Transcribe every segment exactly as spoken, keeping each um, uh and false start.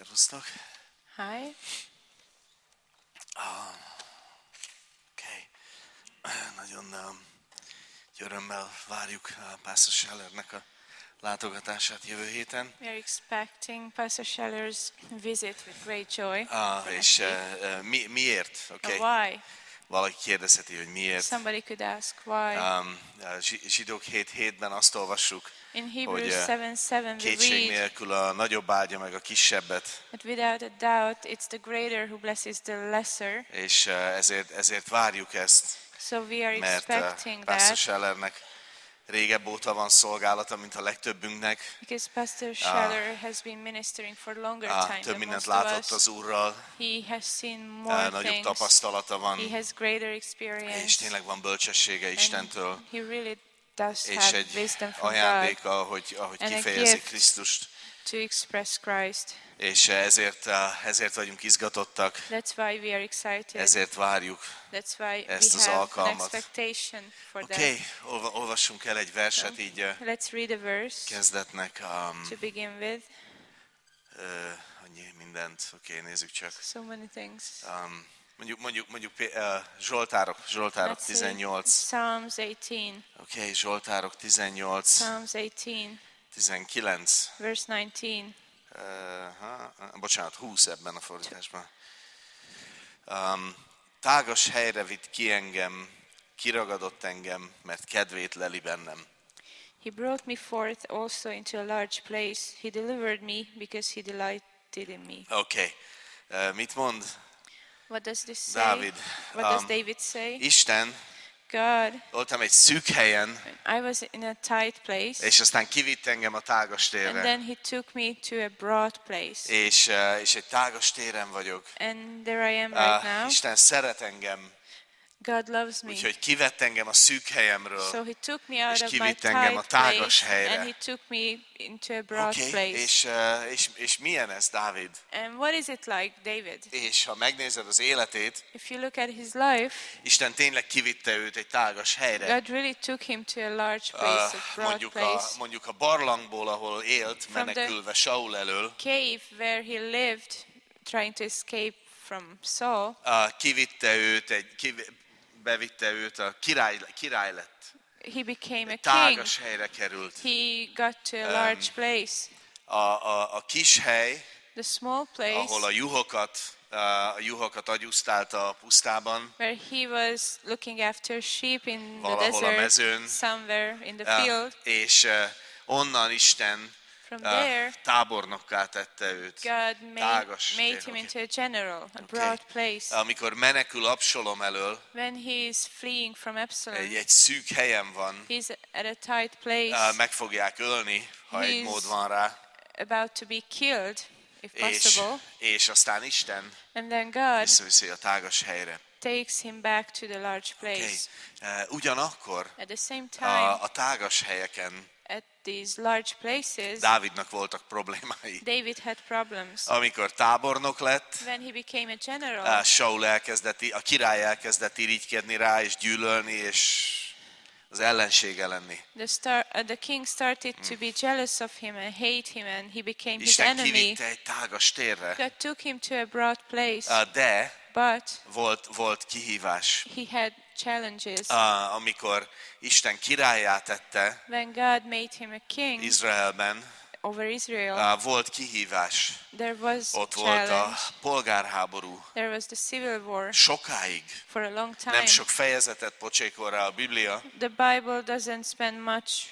Szervusztok. Hi. Ah, Oké. Okay. Nagyon um, örömmel várjuk uh, Pastor Schellernek a látogatását jövő héten. We are expecting Pastor Scheller's visit with great joy. Ah, és uh, uh, mi, miért? Okay. Okay. Why? Valaki kérdezheti, hogy miért. Somebody could ask why. Um, Zsidók hét hétben azt olvassuk, In Hebrews hogy seven seven we kétség read nélkül a nagyobb áldja meg a kisebbet, that without a doubt it's the greater who blesses the lesser. és uh, ezért, ezért várjuk ezt, So we are mert uh, expecting Pastor that Schellernek régebb óta van szolgálata, mint a legtöbbünknek. because Pastor Scheller has been ministering for longer Ah, time több than mindent most of látott us. az Úrral, He has seen ah, more nagyobb things. tapasztalata van, He has greater és experience. tényleg van bölcsessége Istentől, And he really does és have egy wisdom from God ajándéka, ahogy, ahogy And a kifejezi gift. Krisztust. to express Christ. És ezért, ezért vagyunk izgatottak, That's why we are excited. ezért várjuk. That's why ezt we az have an alkalmat. expectation for Oké, that. okay, olvassunk el egy verset így uh, Let's read a verse kezdetnek. Um, to begin with. uh, annyi mindent, oké, okay, nézzük csak. So many things. Um, mondjuk, mondjuk, mondjuk uh, Zsoltárok, Zsoltárok Let's say tizennyolc. Psalms eighteen. Oké, okay, Zsoltárok tizennyolc, Psalms eighteen, tizenkilenc. verse nineteen. Uh, ha, bocsánat, húsz ebben a fordításban. Um, tágas helyre vitt ki engem, kiragadott engem, mert kedvét leli bennem. He brought me forth also into a large place. He delivered me because he delighted in me. Oké, okay. uh, mit mond What does this say? Dávid? What does Um, David say? Isten, God, voltam egy szűk helyen, I was in a tight place. és aztán kivitt engem a tágas And térre. then he took me to a broad place. És, uh, és egy tágas téren vagyok. And there I am right Uh, now. Isten szeret engem, God loves me. úgyhogy kivett engem a szűk helyemről. So he took me out és of my kivitt engem a tight tágas place helyre. and he took me into a broad Oké, okay. place. és, uh, és, és milyen ez, Dávid? And what is it like, David? És ha megnézed az életét, If you look at his life, Isten tényleg kivitte őt egy tágas helyre. God really took him to a large place, a Uh, broad mondjuk, a, place. mondjuk a barlangból, ahol élt, From the- menekülve Saul elől, Cave where he lived, trying to escape from Saul. uh, kivitte őt, egy, kiv, bevitte őt, a király, király lett. He became a king. Tágas helyre került. He got to a large place. A, a, a kis hely, The small place ahol a juhokat, uh, a juhokat agyusztálta a pusztában, where he was looking after sheep in the Valahol a desert, mezőn. somewhere in the uh, field. és uh, onnan Isten From uh, there, tábornokká tette őt. God made, Tágas made tér, him oké. into a general, a Oké. broad place. Amikor menekül Absalom elől, When he is fleeing from Absalom, egy, egy szűk helyen van, he's at a tight place, uh, meg fogják ölni, ha egy He's- mód van rá, about to be killed, if és, possible. és aztán Isten And then God visszaviszi a tágas helyre. takes him back to the large Okay. place. Uh, ugyanakkor At the same time, a, a tágas helyeken at these large places, Dávidnak voltak problémái. David had problems. Amikor tábornok lett, When he became a general, uh, Saul elkezdett, a király elkezdett irigykedni rá, és gyűlölni, és az ellensége lenni. the, star, uh, the king started to be jealous of him and hate him, and he became his Isten enemy. kivitte egy tágas térre, God took him to a broad place, uh, de but volt, volt kihívás. he had challenges. Uh, amikor Isten királlyá tette When God made him a king Izraelben, over Israel, uh, volt kihívás. there was Ott volt a challenge. polgárháború. There was the civil war Sokáig. for a long time. Nem sok fejezetet pocsékol rá a Biblia, The Bible doesn't spend much,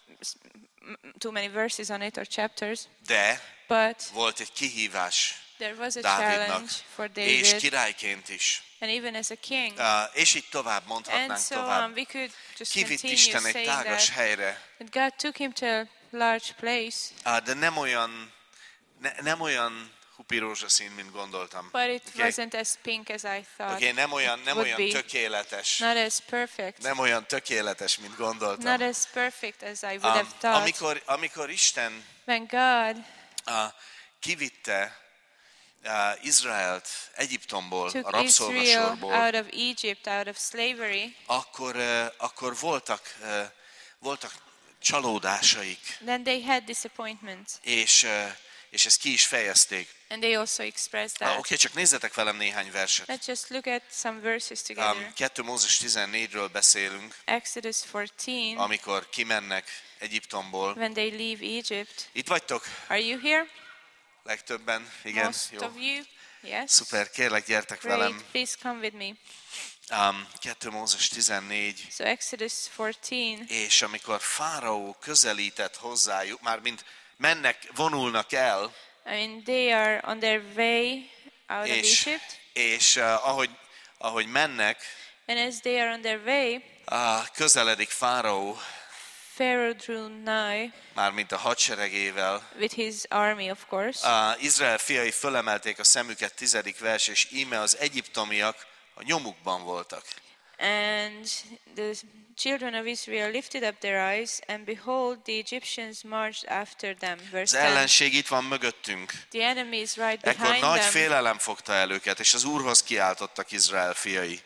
too many verses on it or chapters, de but volt egy kihívás there was a Dávidnak, challenge for és David, királyként is. and even as a king. Uh, és így tovább And mondhatnánk so tovább. on, we could just Kivitt continue Isten egy saying tágas that, helyre, that God took him to a large place, uh, de nem olyan, ne, nem olyan hupi rózsaszín, mint gondoltam. but it Okay? wasn't as pink as I thought. Okay, nem olyan, nem would olyan be. tökéletes. Not as perfect. Nem olyan tökéletes, mint gondoltam. Not as perfect as I would Um, have thought. amikor, amikor Isten When God uh, kivitte uh, Izraelt Egyiptomból, a took Israel rabszolgasorból, out of Egypt, out of slavery, akkor, uh, akkor voltak, uh, voltak csalódásaik, then they had disappointments. és, uh, és ezt ki is fejezték. And they also expressed Ah, that. Oké, okay, csak nézzetek velem néhány verset. Let's just look at some verses together. Um, kettő Mózes tizennégyről beszélünk, Exodus fourteen, amikor kimennek Egyiptomból. when they leave Egypt. Itt vagytok? Are you here? Legtöbben? Igen, Most jó. of you? Yes. Szuper, kérlek, gyertek Great. velem. Please come with me. Um, kettő Mózes tizennégy, So Exodus fourteen, és amikor Fáraó közelített hozzájuk, már mint mennek, vonulnak el, I mean, they are on their way out of és, Egypt. és uh, ahogy, ahogy mennek, And as they are on their way, uh, közeledik Fáraó, Pharaoh drew nigh mármint a hadseregével. with his army, of course. Uh, Izrael fiai fölemelték a szemüket, tizedik vers, és íme az egyiptomiak a nyomukban voltak. And the children of Israel lifted up their eyes, and behold, the Egyptians marched after them. Az Verse ten. ellenség itt van mögöttünk. The enemy is right Ekkor behind nagy them. félelem fogta el őket, és az Úrhoz kiáltottak Izrael fiai.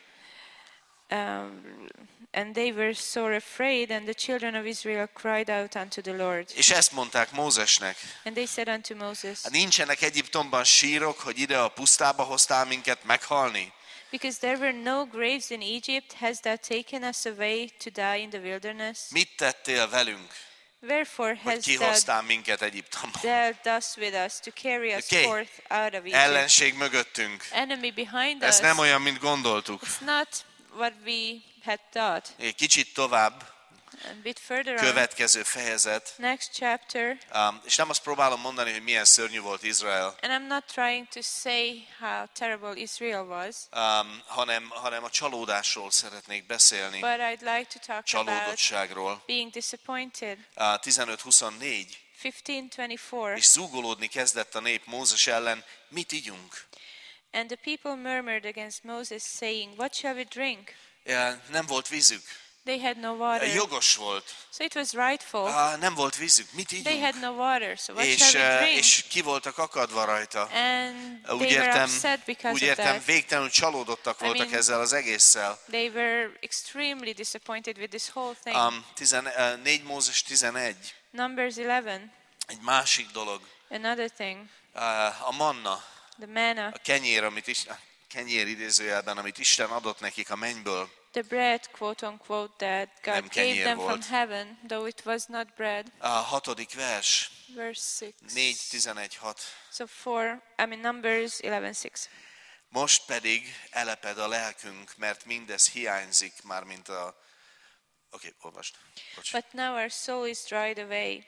Um, and they were sore afraid, and the children of Israel cried out unto the Lord. És ezt mondták Mózesnek. And they said unto Moses, Hát nincsenek Egyiptomban sírok, hogy ide a pusztába hoztál minket meghalni? because there were no graves in Egypt, hast thou taken us away to die in the wilderness? Mit tettél velünk, Wherefore hogy hast thou kihoztál minket Egyiptomból? dealt thus with us to carry us Okay. forth out of Egypt? Ellenség mögöttünk. Enemy behind Ez us. nem olyan, mint gondoltuk. It's not what we had thought. Egy kicsit tovább, A bit further on, következő fejezet. next chapter, Um, és nem azt próbálom mondani, hogy milyen szörnyű volt Izrael, and I'm not trying to say how terrible Israel was, um, hanem, hanem a csalódásról szeretnék beszélni, but I'd like to talk about csalódottságról. being disappointed. Uh, tizenöt huszonnégy, fifteen twenty-four. és zúgolódni kezdett a nép Mózes ellen, mit igyunk? And the people murmured against Moses, saying, what shall we drink? Uh, nem volt vízük. They had no water. Jogos volt. So it was rightful. Uh, nem volt vízük. Mit They ígyunk? had no water, so what És, shall we uh, drink? és ki voltak akadva rajta. And Úgy they were értem, upset because úgy of értem, that. végtelenül csalódottak I voltak mean- ezzel az egésszel. They were extremely disappointed with this whole thing. Um, tizen, uh, négy Mózes tizenegy. Numbers eleven, Egy másik dolog. another thing, Uh, a manna, the manna, a kenyér, amit is, a kenyér idézőjelben, amit Isten adott nekik a mennyből. the bread, quote unquote, that God Nem gave kenyér them from volt. heaven, though it was not bread. A hatodik vers, Verse six. négy tizenegy hat. So four, I mean Numbers eleven six. Most pedig eleped a lelkünk, mert mindez hiányzik, már mint a... Oké, okay, olvasd. Bocs. But now our soul is dried away.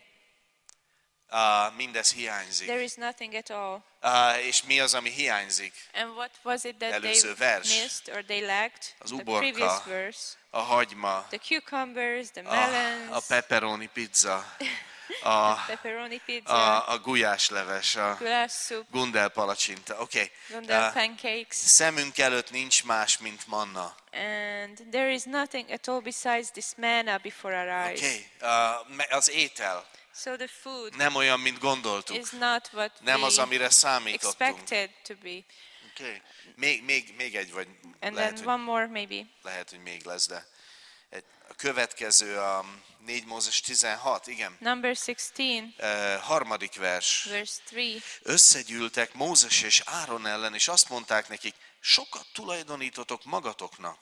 Uh, mindez hiányzik. There is nothing at all. Uh, és mi az, ami hiányzik? And what was it that Előző they vers. missed or they lacked? Az The uborka. previous verse. A hagyma, The cucumbers, the a, melons, a pepperoni pizza, a, pepperoni pizza, a, a gulyásleves, a goulash soup, gundel palacsinta. Oké. Okay. gundel pancakes. Szemünk előtt nincs más, mint manna. And there is nothing at all besides this manna before our eyes. Oké. Okay. Uh, az étel So the food nem olyan, mint gondoltuk. is not what Nem az, we amire számítottunk. expected to be. Okay. Még, még, még egy, vagy And lehet, then hogy, one more maybe. lehet, hogy még lesz, de egy, a következő a négy Mózes tizenhat, igen. Number sixteen, Uh, harmadik vers. verse three. Összegyűltek Mózes és Áron ellen, és azt mondták nekik, sokat tulajdonítotok magatoknak.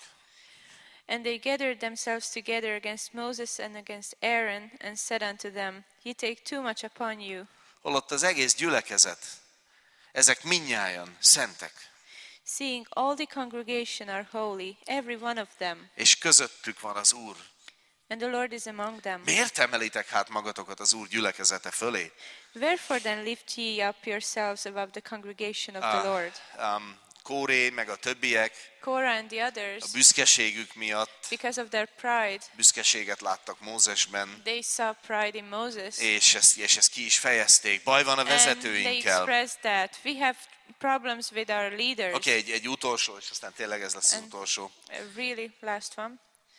And they gathered themselves together against Moses and against Aaron, and said unto them, Ye take too much upon you. Holott az egész gyülekezet, ezek mindnyájan szentek, Seeing all the congregation are holy, every one of them, és közöttük van az Úr. and the Lord is among them. Miért emelitek hát magatokat az Úr gyülekezete fölé? Wherefore then lift ye up yourselves above the congregation of the Ah, Lord? um, Kóré, meg a többiek Korah and the others, a büszkeségük miatt because of their pride, büszkeséget láttak Mózesben, they saw pride in Moses. és ezt, és ezt ki is fejezték. Baj van a And they vezetőinkkel. expressed that. We have problems with our leaders. Oké, okay, egy, egy utolsó, és aztán tényleg ez lesz az And- utolsó. A really last one.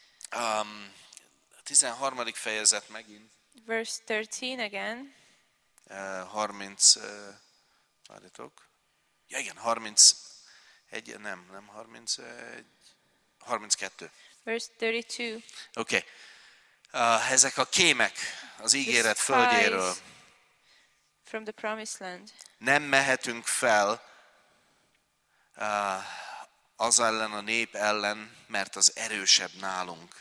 Um, a tizenharmadik fejezet megint. Verse thirteen again. Uh, harminc, uh, várjatok. Ja igen, harmincegy, nem, nem harmincegy, harminckettő. Verse thirty-two. Oké. Okay. Uh, ezek a kémek az The ígéret spies földjéről. from the promised land. Nem mehetünk fel uh, az ellen a nép ellen, mert az erősebb nálunk.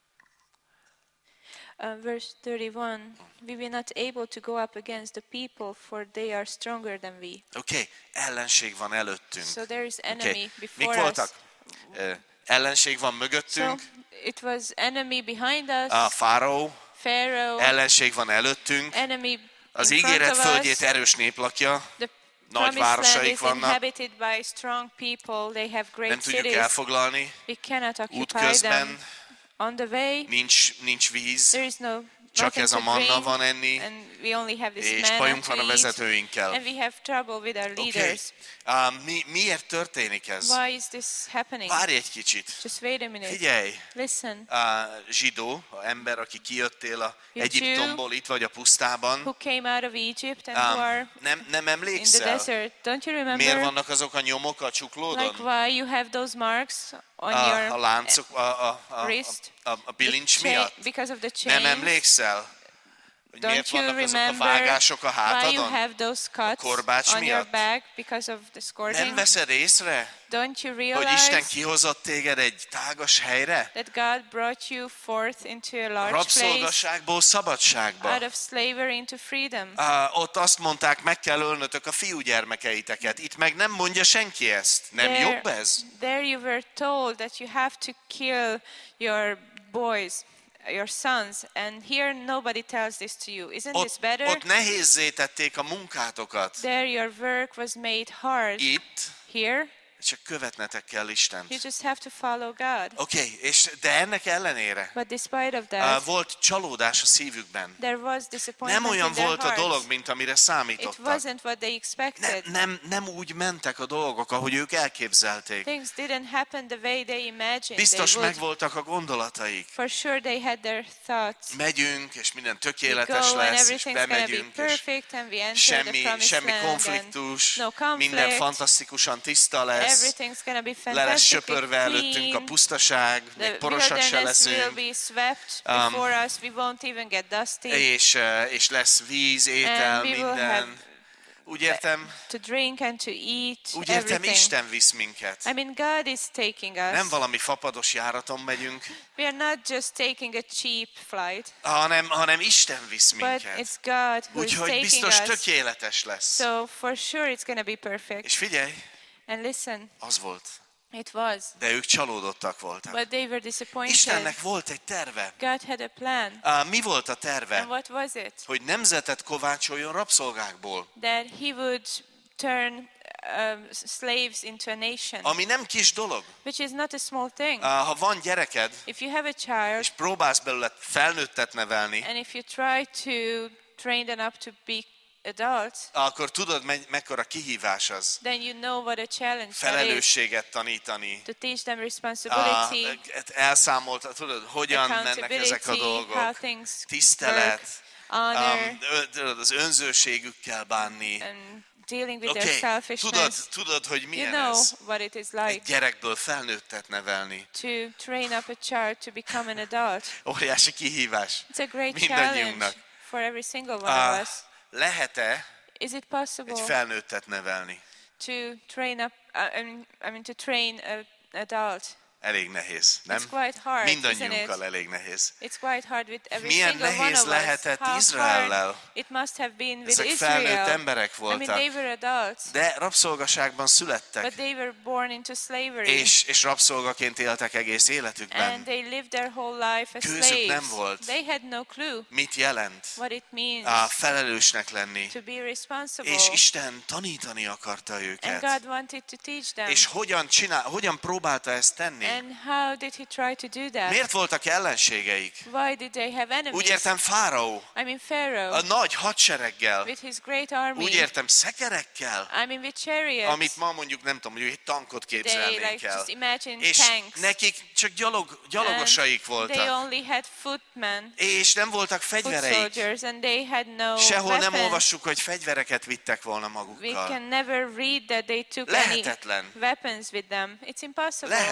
Uh, verse thirty-one, we were not able to go up against the people, for they are stronger than we. Oké, okay, ellenség van előttünk. So there is enemy Okay. before Mik us. voltak? Uh, ellenség van mögöttünk, So it was enemy behind us, a fáraó, Pharaoh, ellenség van előttünk, enemy az in front ígéret of földjét us. erős nép lakja, The nagy promised land városaik is vannak, inhabited by strong people. They have nem great tudjuk cities. elfoglalni, We cannot occupy them. útközben On the way, nincs, nincs víz, there is no csak nothing ez a to manna drink, van enni, and we only have this és manna bajunk to van a eat, vezetőinkkel. and we have trouble with our Oké, leaders. okay. uh, mi, miért történik ez? Why is this happening? Várj egy kicsit. Just wait a minute. Figyelj, Listen. a zsidó, a ember, aki kijöttél a You Egyiptomból, itt vagy a pusztában, Who came out of Egypt and who um, are nem, nem in the emlékszel? desert? Don't you Miért remember? vannak azok a nyomok a Like csuklódon? why you have those marks on A, a your láncok, a, a, a, a, wrist? a, a bilincs chain- miatt? Because of the Nem chains. emlékszel? Hogy miért Don't you vannak azok a remember vágások a why you hátadon? have those cuts korbács on your miatt? back because of the Nem scourging? veszed észre, Don't you hogy realize Isten kihozott téged egy tágas helyre? that God brought you forth into a large place Rabszolgasságból szabadságba. out of slavery into freedom? Uh, ott azt mondták, meg kell ölnötök a fiúgyermekeiteket. Itt meg nem mondja senki ezt. Nem There- jobb ez? There you were told that you have to kill your boys, your sons, and here nobody tells this to you. Isn't this Ott, better? ott nehézzé tették a munkátokat. There your work was made hard. Itt Here csak követnetek kell Istent. you just have to follow God. Oké, okay, és de ennek ellenére But despite of uh, that, volt csalódás a szívükben. there was disappointment Nem olyan in their volt a hearts. dolog, mint amire It számítottak. wasn't what they Nem, expected. nem, nem úgy mentek a dolgok, ahogy ők elképzelték. Things didn't happen the way they imagined Biztos they would. megvoltak a gondolataik. For sure they had their thoughts. Megyünk, és minden We tökéletes go and lesz, és everything's gonna be bemegyünk, és perfect and we enter the semmi, promised semmi land konfliktus, and no minden conflict. fantasztikusan tiszta lesz, Everything's gonna be le lesz fantastically söpörve előttünk a clean. pusztaság, még The porosak se wilderness will leszünk, be swept Um, before us. We won't even get dusty. és, eh, és lesz víz, étel, And we will minden. have Úgy értem, to drink and to eat úgy értem, everything. Isten visz minket. I mean, God is taking us. Nem valami fapados járaton megyünk, We are not just taking a cheap flight, hanem, hanem Isten visz but minket. it's God who is Úgyhogy taking biztos us. tökéletes lesz. So for sure it's going to be perfect. És figyelj, And listen, az volt. it was. De ők csalódottak voltak. But they were disappointed. Istennek volt egy terve. God had a plan. Uh, mi volt a And terve? what was it? Hogy nemzetet kovácsoljon rabszolgákból. That he would turn um, slaves into a nation, Ami nem kis dolog. which is not a small thing. Uh, ha van gyereked, If you have a child és próbálsz belőle felnőttet nevelni, and if you try to train them up to be adults, akkor tudod, me- mekkora kihívás az. then you know what a challenge that is. Felelősséget tanítani. To teach them Uh, responsibility, elszámolt, tudod, hogyan mennek ezek a accountability, how dolgok. things Tisztelet, work, honor, um, ö- tudod, az önzőségükkel bánni. and dealing with Oké, their tudod, selfishness. tudod, hogy You milyen know ez. what it is Egy like gyerekből felnőttet nevelni. to train up a child to become an adult. Óriási kihívás. It's a great Mindannyiunknak. challenge for every single one Uh, of us. lehet-e Is it egy possible felnőttet nevelni? to train up, uh, I mean, I mean to train an adult? Elég nehéz, It's nem? quite hard, isn't it? Mindannyiunkkal elég nehéz. It's quite hard with every Milyen single one nehéz of us. lehetett How Izraellel? hard it must have been with Ezek felnőtt Israel. emberek I mean, voltak, they were adults, de rabszolgaságban but születtek, they were born into slavery. és, és rabszolgaként éltek egész And életükben. they lived their whole life as Kőzük slaves. nem volt. They had no clue Mit jelent? what it means Á, felelősnek lenni. to be responsible. És Isten tanítani akarta And őket. God wanted to teach them. És hogyan csinál, hogyan próbálta ezt tenni? And how did he try to do that? Miért voltak ellenségeik? Why did they have enemies? Úgy értem Fáraó, I mean Pharaoh a nagy hadsereggel. with his great army. Úgy értem szekerekkel, I mean with chariots. amit ma mondjuk nem tudom, hogy egy tankot They képzelnénk like el. just imagine És tanks. nekik csak gyalog, gyalogosaik And they voltak. only had footmen, És nem voltak foot fegyvereik. soldiers, and they had no Sehol nem weapons. olvassuk, hogy fegyvereket vittek volna We magukkal. can never read that they took Lehetetlen. any weapons with them. It's impossible. Lehetetlen.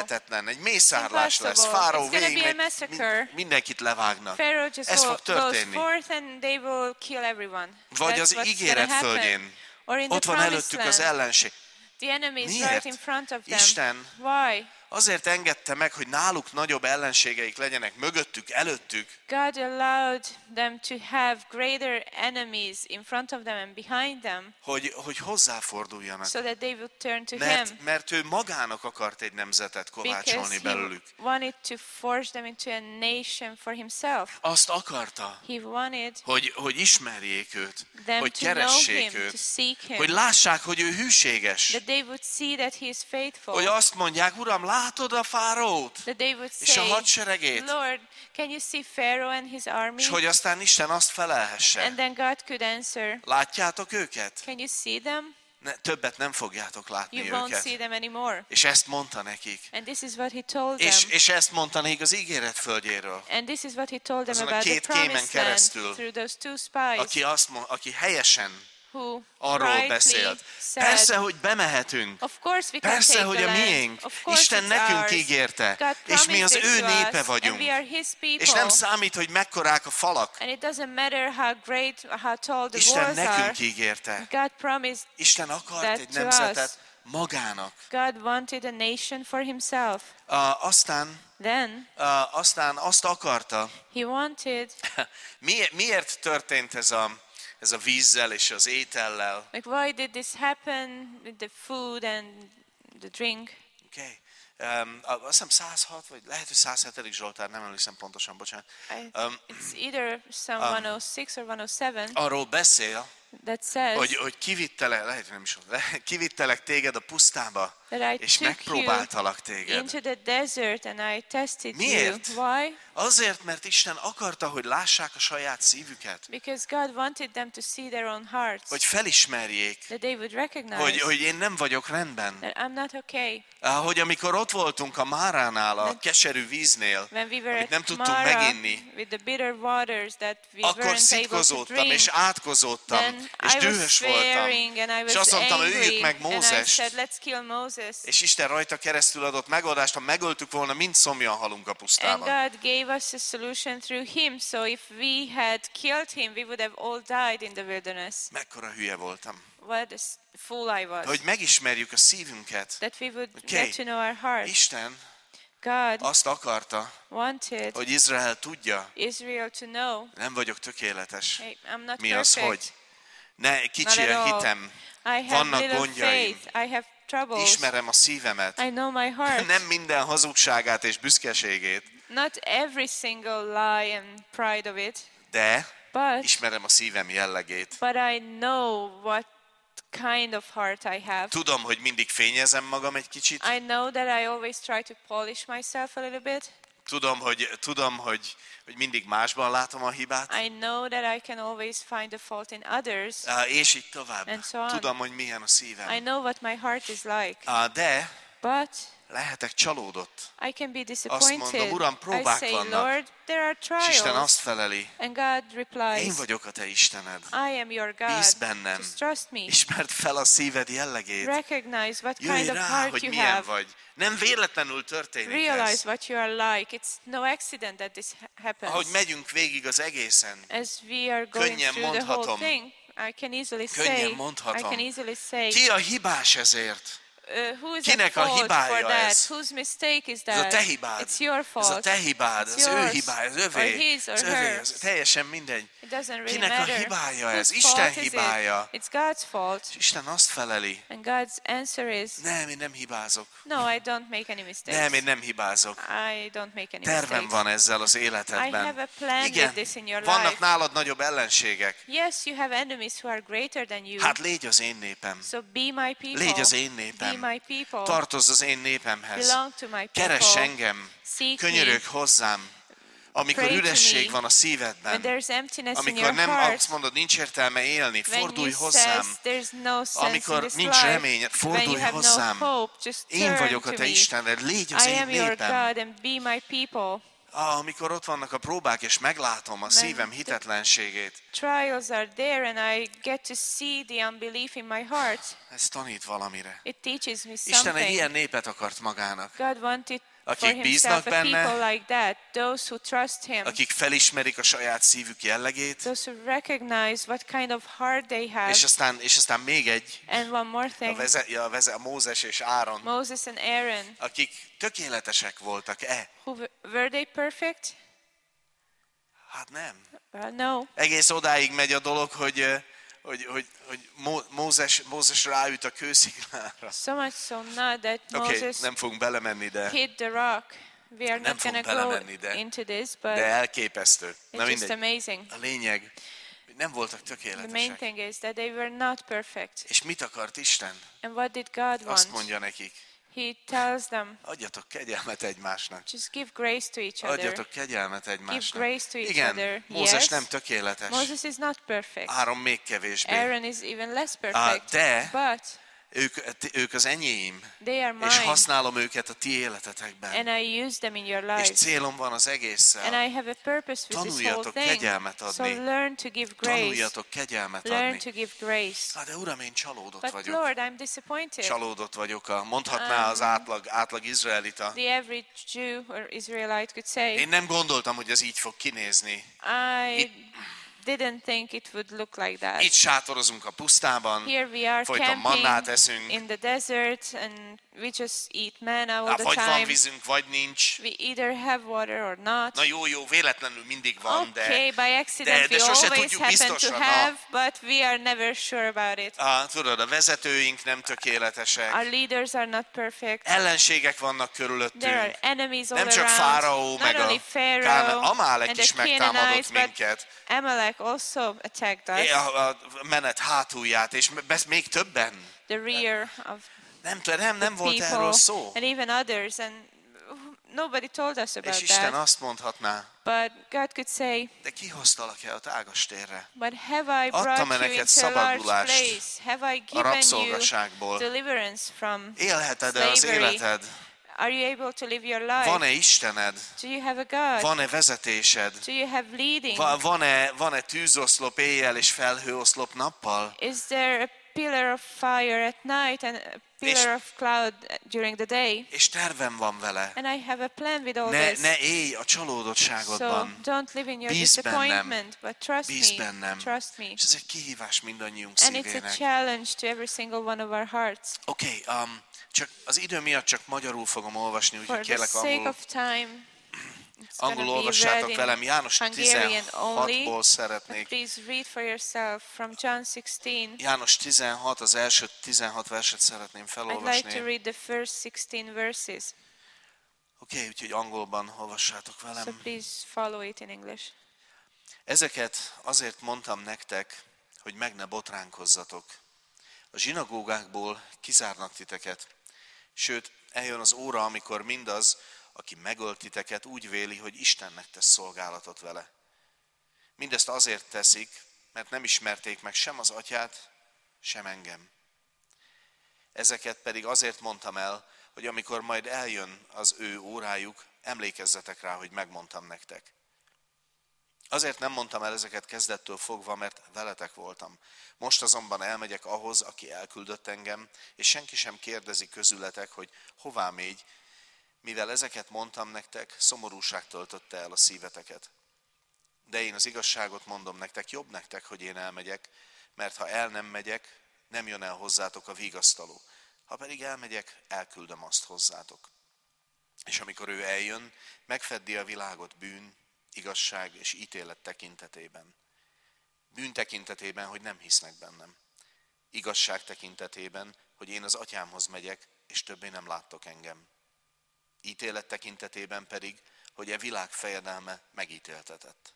egy mészárlás lesz, Impossible. Fáraó It's gonna végig be a megy, massacre. mind- mindenkit levágnak. Pharaoh just Ez go, fog goes történni. forth and they will kill everyone. Vagy That's az what's ígéret gonna happen. földjén. Or in the Ott van promised előttük az land. ellenség. The enemy is Miért? right in front of them. Isten Why? azért engedte meg, hogy náluk nagyobb ellenségeik legyenek mögöttük, előttük, God allowed them to have greater enemies in front of them and behind them hogy, hogy hozzáforduljanak. so that they would turn to Him. Mert, mert ő magának akart egy nemzetet Because kovácsolni He belőlük. wanted to force them into a nation for Himself. Azt akarta, He wanted hogy, hogy ismerjék őt, them hogy to know keressék Him, to őt, seek Him. hogy lássák, hogy ő hűséges. That they would see that He is faithful. Hogy azt mondják, Uram, látod a fáraót? That they would És a say, hadseregét? Lord, can you see Pharaoh and his army? És hogy aztán Isten azt felelhesse. And then God could answer, Látjátok őket? can you see them? Ne, többet nem fogjátok látni You won't őket. see them anymore. És ezt mondta nekik. And this is what He told És, them. és ezt mondta nekik az ígéret földjéről. And this is what He told them Azon a about the két kémen promised keresztül, land through those two spies Aki, azt mond, aki helyesen who arról rightly beszélt. said, Persze, hogy bemehetünk. of course we can Persze, take hogy the a land. miénk. Of course Isten it's nekünk ours. ígérte. God És mi az promised ő it to népe us, vagyunk. and we are His people. És nem számít, hogy mekkorák a falak. And it doesn't matter how great, how tall the Isten walls are. nekünk ígérte. God promised, Isten akart that egy to nemzetet magának. God wanted a nation for Himself. Uh, aztán, Then uh, aztán azt akarta, He wanted, miért, miért történt ez a, ez a vízzel és az étellel? like why did this happen with the food and the drink? Okay. Um, azt hiszem száz hat, vagy lehet, hogy száz hetedik Zsoltár, nem emlékszem pontosan, bocsánat. I, Um, it's either Psalm um, one oh six or one oh seven arról beszél, that says hogy, hogy kivittelek, lehet, hogy nem is volt, kivittelek téged a pusztába, that I és took you megpróbáltalak téged. into the desert and I tested Miért? you. Why? Azért, mert Isten akarta, hogy lássák a saját szívüket, Because God wanted them to see their own hearts, hogy felismerjék, that they would recognize hogy, hogy én nem vagyok rendben. that I'm not okay. Ah, Hogy amikor ott voltunk a Máránál, a keserű víznél, When we were amit nem at tudtunk Mara meginni, with the bitter waters that we akkor weren't able to szitkozódtam, drink, és átkozódtam, then és I was dühös voltam. swearing and I És was azt mondtam, angry öljük meg and I Mózest. said, let's kill Moses. És Isten rajta keresztül adott megoldást, ha megöltük volna, mind szomjan halunk a And pusztában. God gave us a solution through him. So if we had killed him, we would have all died in the wilderness. Mekkora hülye voltam. What a s- fool I was. Hogy megismerjük a szívünket. That we would Okay. get to know our hearts. Isten God azt akarta, wanted hogy Izrael tudja, Israel to know, nem vagyok tökéletes. hey, I'm not Mi az, perfect. hogy ne, Not kicsi at a all. hitem, I have vannak little gondjaim. faith. I have troubles. ismerem a szívemet, I know my heart. nem minden hazugságát és büszkeségét, Not every single lie and pride of it, de but ismerem a szívem jellegét. but I know what kind of heart I have. Tudom, hogy mindig fényezem magam egy kicsit. I know that I always try to polish myself a little bit. Tudom, hogy, tudom, hogy, hogy mindig másban látom a hibát. I know that I can always find the fault in others. Uh, és így tovább. And so on. Tudom, hogy milyen a I szívem. know what my heart is like. Uh, de But lehetek csalódott. I can be mondom, disappointed. Uram, I próbák say, vannak. Lord, there are És Isten trials. azt feleli, And God én replies, vagyok a te Istened. I am your God. Bízz bennem. Just trust me. Ismerd fel a szíved jellegét. Recognize what Jöjj kind of rá, heart hogy you milyen have. vagy. Nem véletlenül történik ez. Realize what you are like. It's no accident that this ha- happens. Ahogy megyünk végig az egészen, As we are going Könnyen through the whole mondhatom. thing, I can easily Könnyen say, I mondhatom. can easily say, ki a hibás ezért? uh, who is Kinek a at fault hibája for that? ez? Whose mistake is Ez a that? te hibád. It's your Ez a fault. te hibád, It's az ő yours. hibája, az Or övé. his or Az övé, hers. az teljesen mindegy. It doesn't really Kinek a matter. hibája ez? Whose Isten fault is hibája. it? It's God's fault. És Isten azt feleli, And God's answer is, nem, én nem hibázok. no, I don't make any mistakes. Nem, én nem hibázok. I don't make any Tervem mistakes. van ezzel az I életedben. have a plan Igen, with this in your vannak life. nálad nagyobb ellenségek. Yes, you have enemies who are greater than you. Hát légy az én népem. So be my people. Légy az én Be népem. my people. Tartozz az én népemhez. Belong to my Keress people. engem. Seek Könyörög me. hozzám. Amikor Pray to üresség me. van a When szívedben. there's emptiness in Amikor your nem heart. azt mondod, nincs értelme élni, When fordulj you hozzám. says there's no sense Amikor in this nincs life. reményed, When fordulj you have hozzám. no hope, just Én turn vagyok to a te me. Istened, légy az I én am your népem. God and be my people. Ah, amikor ott vannak a próbák, és meglátom a szívem hitetlenségét, Trials are there and I get to see the unbelief in my heart. ez tanít valamire. It teaches me Isten egy something. ilyen népet akart magának. God wanted akik for bíznak himself a benne, people like that, those who trust him, akik felismerik a saját szívük jellegét, those who recognize what kind of heart they have. és aztán, és aztán még egy, And one more a, thing, veze, a, veze, a Mózes és Áron, Moses and Aaron, akik tökéletesek voltak-e? who w- were they perfect? Hát nem. Well, no. Egész odáig megy a dolog, hogy, ö, hogy, hogy, hogy Mó- Mózes, Mózes ráüt a kősziklára. So much so not that Oké, okay, Moses nem fogunk belemenni, de, hit the rock. We are Nem not going to fogunk go belemenni, de- into this, but de elképesztő. Na it's just mindegy. amazing. A lényeg, hogy nem voltak The main tökéletesek. thing is that they were not perfect. És mit akart Isten? And what did God Azt want? mondja nekik, He tells them, adjatok kegyelmet egymásnak. just give grace to each other. Adjatok kegyelmet Give egymásnak. grace to each Igen, other. Mózes Yes. nem tökéletes. Moses is not perfect. Áron még kevésbé. Aaron is even less Ah, perfect. de But ők, ők az enyém, they are és mine. használom őket a ti életetekben. And I use them in your És lives. célom van az And egésszel. I have a purpose with this whole Tanuljatok thing. kegyelmet So adni. learn to give grace. Tanuljatok kegyelmet Learn adni. to give grace. Na de Uram, én csalódott But vagyok. Lord, I'm disappointed. Csalódott vagyok, a, mondhatná az átlag, átlag izraelita. The average Jew or Israelite could say, Én nem gondoltam, hogy ez így fog kinézni. I didn't think it would look like that. Itt sátorozunk a pusztában, Here we are folyton mannát camping eszünk. in the desert and we just eat manna all Hát the vagy van time. vízünk, vagy nincs. We either have water or not. Na jó, jó, véletlenül mindig van, de... Okay, by accident de- de we sose always tudjuk happen to biztosra, na. have, but we are never sure about it. Ah, tudod, a vezetőink nem tökéletesek. Our leaders are not perfect. Ellenségek vannak There körülöttünk. are enemies all Nem csak around. Fáraó, Not meg a only Kán, Pharaoh Amálek and is the megtámadott Canaanites, but minket. Amalek also attacked us. É, A, a menet hátulját, és besz- még többen. The rear of Nem, tudom, nem, nem volt erről people szó. and even others, and nobody told us about És Isten that. azt mondhatná, But God could say, de kihoztalak el a tágas térre? but have I brought Adtam-e you neked into a large szabadulást place? Have I a given you rabszolgaságból? deliverance from Élheted-e az slavery? életed? Are you able to live your life? Van-e Istened? Do you have a God? Van-e vezetésed? Do you have leading? Va- Van-e, van-e tűzoszlop éjjel és felhőoszlop nappal? Is there a pillar of fire at night and a pillar of cloud during the day? És tervem van vele. And I have a plan with all Ne, this. ne élj a So csalódottságodban. don't live in your Bízz bennem. disappointment, but trust Bízz me. bennem. Trust me. És ez egy kihívás mindannyiunk And it's a szívének. challenge to every single one of our hearts. Oké, okay, um, csak az idő miatt csak magyarul fogom olvasni, For úgyhogy the kérlek sake angolul, of time, it's angolul going to be olvassátok read velem. in János Hungarian only. tizenhatból But szeretnék. please read for yourself from John sixteen. János tizenhat, az első tizenhat verset szeretném I'd like to felolvasni. read the first sixteen verses. Oké, okay, úgyhogy angolban olvassátok So velem. please follow it in English. Ezeket azért mondtam nektek, hogy meg ne botránkozzatok. A zsinagógákból kizárnak titeket. Sőt, eljön az óra, amikor mindaz, aki megölt titeket, úgy véli, hogy Istennek tesz szolgálatot vele. Mindezt azért teszik, mert nem ismerték meg sem az atyát, sem engem. Ezeket pedig azért mondtam el, hogy amikor majd eljön az ő órájuk, emlékezzetek rá, hogy megmondtam nektek. Azért nem mondtam el ezeket kezdettől fogva, mert veletek voltam. Most azonban elmegyek ahhoz, aki elküldött engem, és senki sem kérdezi közületek, hogy hová mégy, mivel ezeket mondtam nektek, szomorúság töltötte el a szíveteket. De én az igazságot mondom nektek, jobb nektek, hogy én elmegyek, mert ha el nem megyek, nem jön el hozzátok a vigasztaló. Ha pedig elmegyek, elküldöm azt hozzátok. És amikor ő eljön, megfeddi a világot bűn, igazság és ítélet tekintetében. Bűn tekintetében, hogy nem hisznek bennem. Igazság tekintetében, hogy én az atyámhoz megyek, és többé nem láttok engem. Ítélet tekintetében pedig, hogy e világ fejedelme megítéltetett.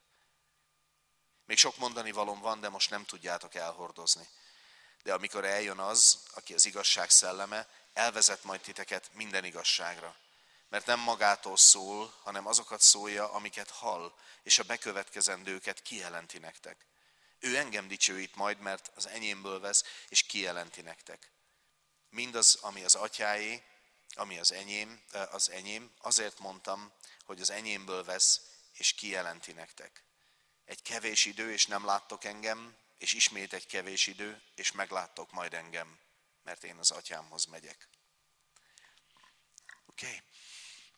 Még sok mondani valóm van, de most nem tudjátok elhordozni. De amikor eljön az, aki az igazság szelleme, elvezet majd titeket minden igazságra. Mert nem magától szól, hanem azokat szólja, amiket hall, és a bekövetkezendőket kijelenti nektek. Ő engem dicsőít majd, mert az enyémből vesz, és kijelenti nektek. Mindaz, ami az atyáé, ami az enyém, az enyém, azért mondtam, hogy az enyémből vesz, és kijelenti nektek. Egy kevés idő, és nem láttok engem, és ismét egy kevés idő, és megláttok majd engem, mert én az atyámhoz megyek. Oké. Okay.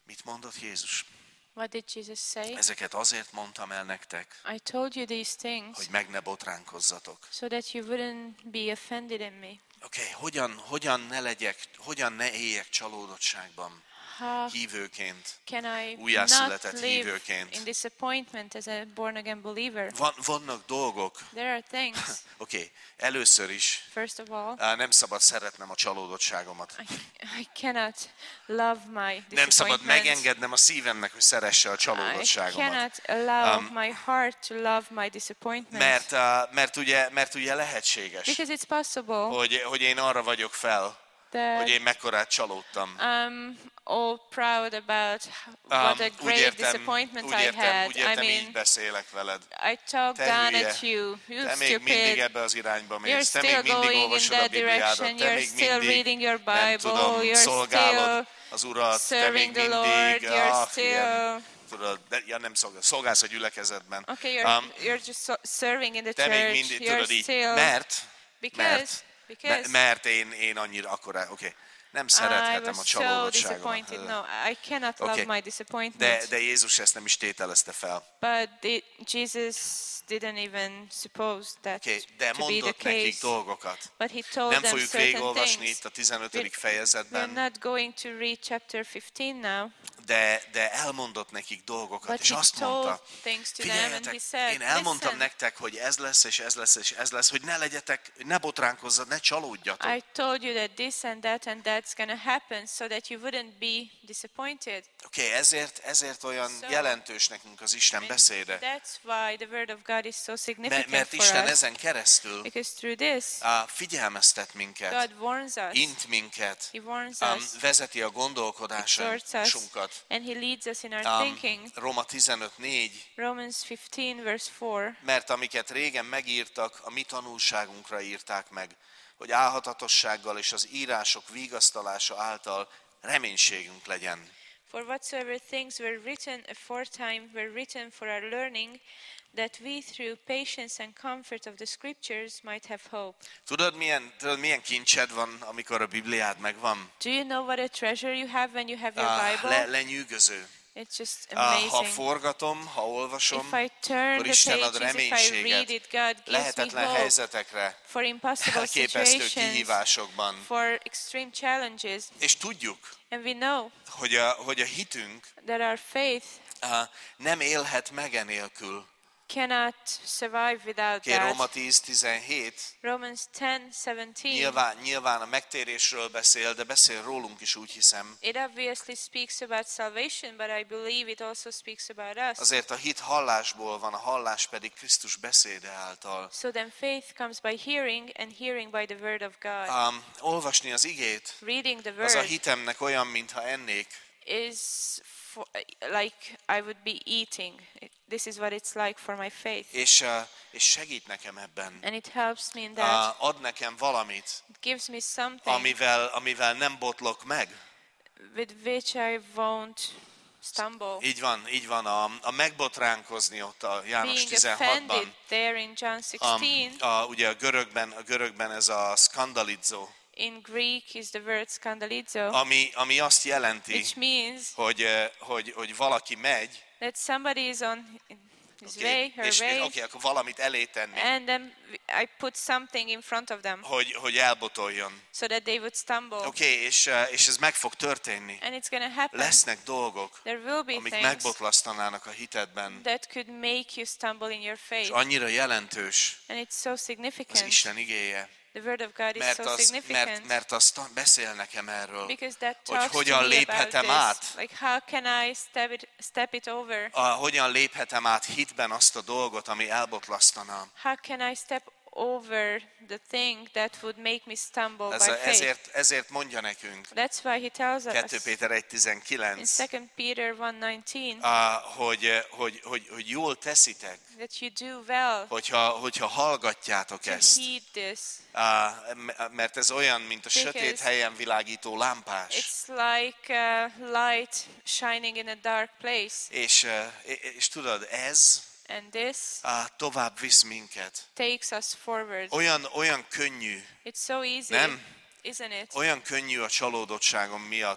Mit mondott Jézus? What did Jesus say? Ezeket azért mondtam el nektek, I told you these things hogy meg ne botránkozzatok. so that you wouldn't be offended in me. Oké, okay, hogyan, hogyan ne legyek, hogyan ne éljek csalódottságban How hívőként, can I not újjászületett live hívőként? in disappointment as a born-again believer? Van, vannak dolgok, There are things, oké, okay, először is first of all, á, nem szabad szeretnem a csalódottságomat. I, I cannot love my Nem szabad disappointments. megengednem a szívemnek, hogy szeresse a I csalódottságomat. cannot allow Um, my heart to love my disappointments. Mert, uh, mert, ugye, mert ugye lehetséges, Because it's possible hogy, hogy én arra vagyok fel, hogy that én mekkorát csalódtam. I'm all proud about what a Um, úgy great értem, disappointment úgy I értem, had. úgy I értem, így mean, beszélek veled. I talk Te down hülye. at you. You Te még mindig stupid. ebbe az irányba You're mész, te still még mindig going in olvasod a that Bibliádat, direction. te You're még still mindig, reading your nem Bible. tudom, You're szolgálod still az Urat, te még serving the Lord. mindig, You're ah, still ilyen, tudod, de, ja nem szolgál, szolgálsz a gyülekezetben. okay. You're Um, you're just so- serving in the te még church. mindig, You're tudod így, still mert, because mert, because me- mert én, én annyira, akkor, oké, okay, nem I szerethetem was a so csalódottságomat. disappointed. No, I cannot Okay. love my De, disappointment. de Jézus ezt nem is tételezte fel. But the, Jesus didn't even suppose that Okay, de to be the mondott nekik case. dolgokat. But he told Nem them fogjuk certain végigolvasni things. itt a tizenötödik We're fejezetben, not going to read chapter fifteen now, de, de elmondott nekik dolgokat, but és he azt told mondta, things to them, and figyeljetek, he said, én elmondtam listen, nektek, hogy ez lesz, és ez lesz, és ez lesz, hogy ne legyetek, ne botránkozzat, ne csalódjatok. I told you that this and that and that's going to happen so that you wouldn't be disappointed. Oké, okay, ezért, ezért olyan So, jelentős nekünk az Isten And beszéde, that's why the word of God is so mert, significant mert for Isten us. ezen keresztül Because through this, á, figyelmeztet minket, God warns us. int minket, He warns um, us, vezeti a exhorts us, gondolkodásunkat. and He leads us in our Um, thinking. Róma tizenöt négy, Romans fifteen verse four. mert amiket régen megírtak, a mi tanulságunkra írták meg, hogy álhatatossággal és az írások vigasztalása által reménységünk legyen. For whatsoever things were written aforetime were written for our learning, that we through patience and comfort of the scriptures might have hope. Tudod milyen, tudod, milyen kincsed van, amikor a Bibliád megvan? Do you know what a treasure you have when you have your Ah, Bible? le, lenyűgöző. It's just Ah, ha amazing. forgatom, ha olvasom, If I turn akkor the Isten ad pages, if I reménységet read it, God gives me lehetetlen hope helyzetekre, for impossible elképesztő situations, kihívásokban. for extreme challenges. És tudjuk, And we know hogy a, hogy a hitünk that our faith ah, nem élhet meg enélkül. cannot survive without Kér Róma that. tíz tizenhét, Romans ten seventeen. nyilván, nyilván a megtérésről beszél, de beszél rólunk is, úgy hiszem. It obviously speaks about salvation, but I believe it also speaks about us. Azért a hit hallásból van, a hallás pedig Krisztus beszéde által. So then faith comes by hearing, and hearing by the word of God. Um, olvasni az igét, Reading the az a word hitemnek olyan, mintha ennék. is for, like I would be eating. This is what it's like for my faith. És, uh, és segít nekem ebben. And it helps me in that. Uh, ad nekem valamit, It gives me something amivel, amivel nem botlok meg. with which I won't stumble. Így van, így van. A, a megbotránkozni ott a János Being tizenhatban. offended there in John A, sixteen. a, ugye a görögben, a görögben ez a skandalizó, In Greek is the word skandalizo, ami, ami azt jelenti, which means hogy, eh, hogy, hogy valaki megy, that somebody is on his okay, way, her és way, okay, akkor valamit elé tenni, and then I put something in front of them hogy, hogy elbotoljon. so that they would stumble. Oké, okay, és, eh, és ez meg fog történni. And it's going to happen. Lesznek dolgok, There will be amik things megbotlasztanának a hitedben. that could make you stumble in your És faith. annyira jelentős And it's so az significant. Isten igéje, The word of God is mert so az, significant. mert, mert az ta- beszél nekem erről, Because that hogy talks to hogyan me about léphetem this. át, Like how can I step it, step it over? a, hogyan léphetem át hitben azt a dolgot, ami elbotlasztana. How can I step over the thing that would make me stumble Ez, by faith? ezért, ezért mondja nekünk That's why he tells kettő us Péter egy in tizenkilenc, Second Peter one nineteen ah, hogy, hogy, hogy, hogy jól teszitek, that you do well hogyha, hogyha hallgatjátok to ezt, heed this. Ah, mert ez olyan, mint a Because sötét helyen világító lámpás. It's like a light shining in a dark place. És, eh, és tudod, ez And this ah, tovább visz minket. takes us forward. Olyan, olyan könnyű, It's so easy, Nem? isn't it? olyan könnyű a csalódottságom miatt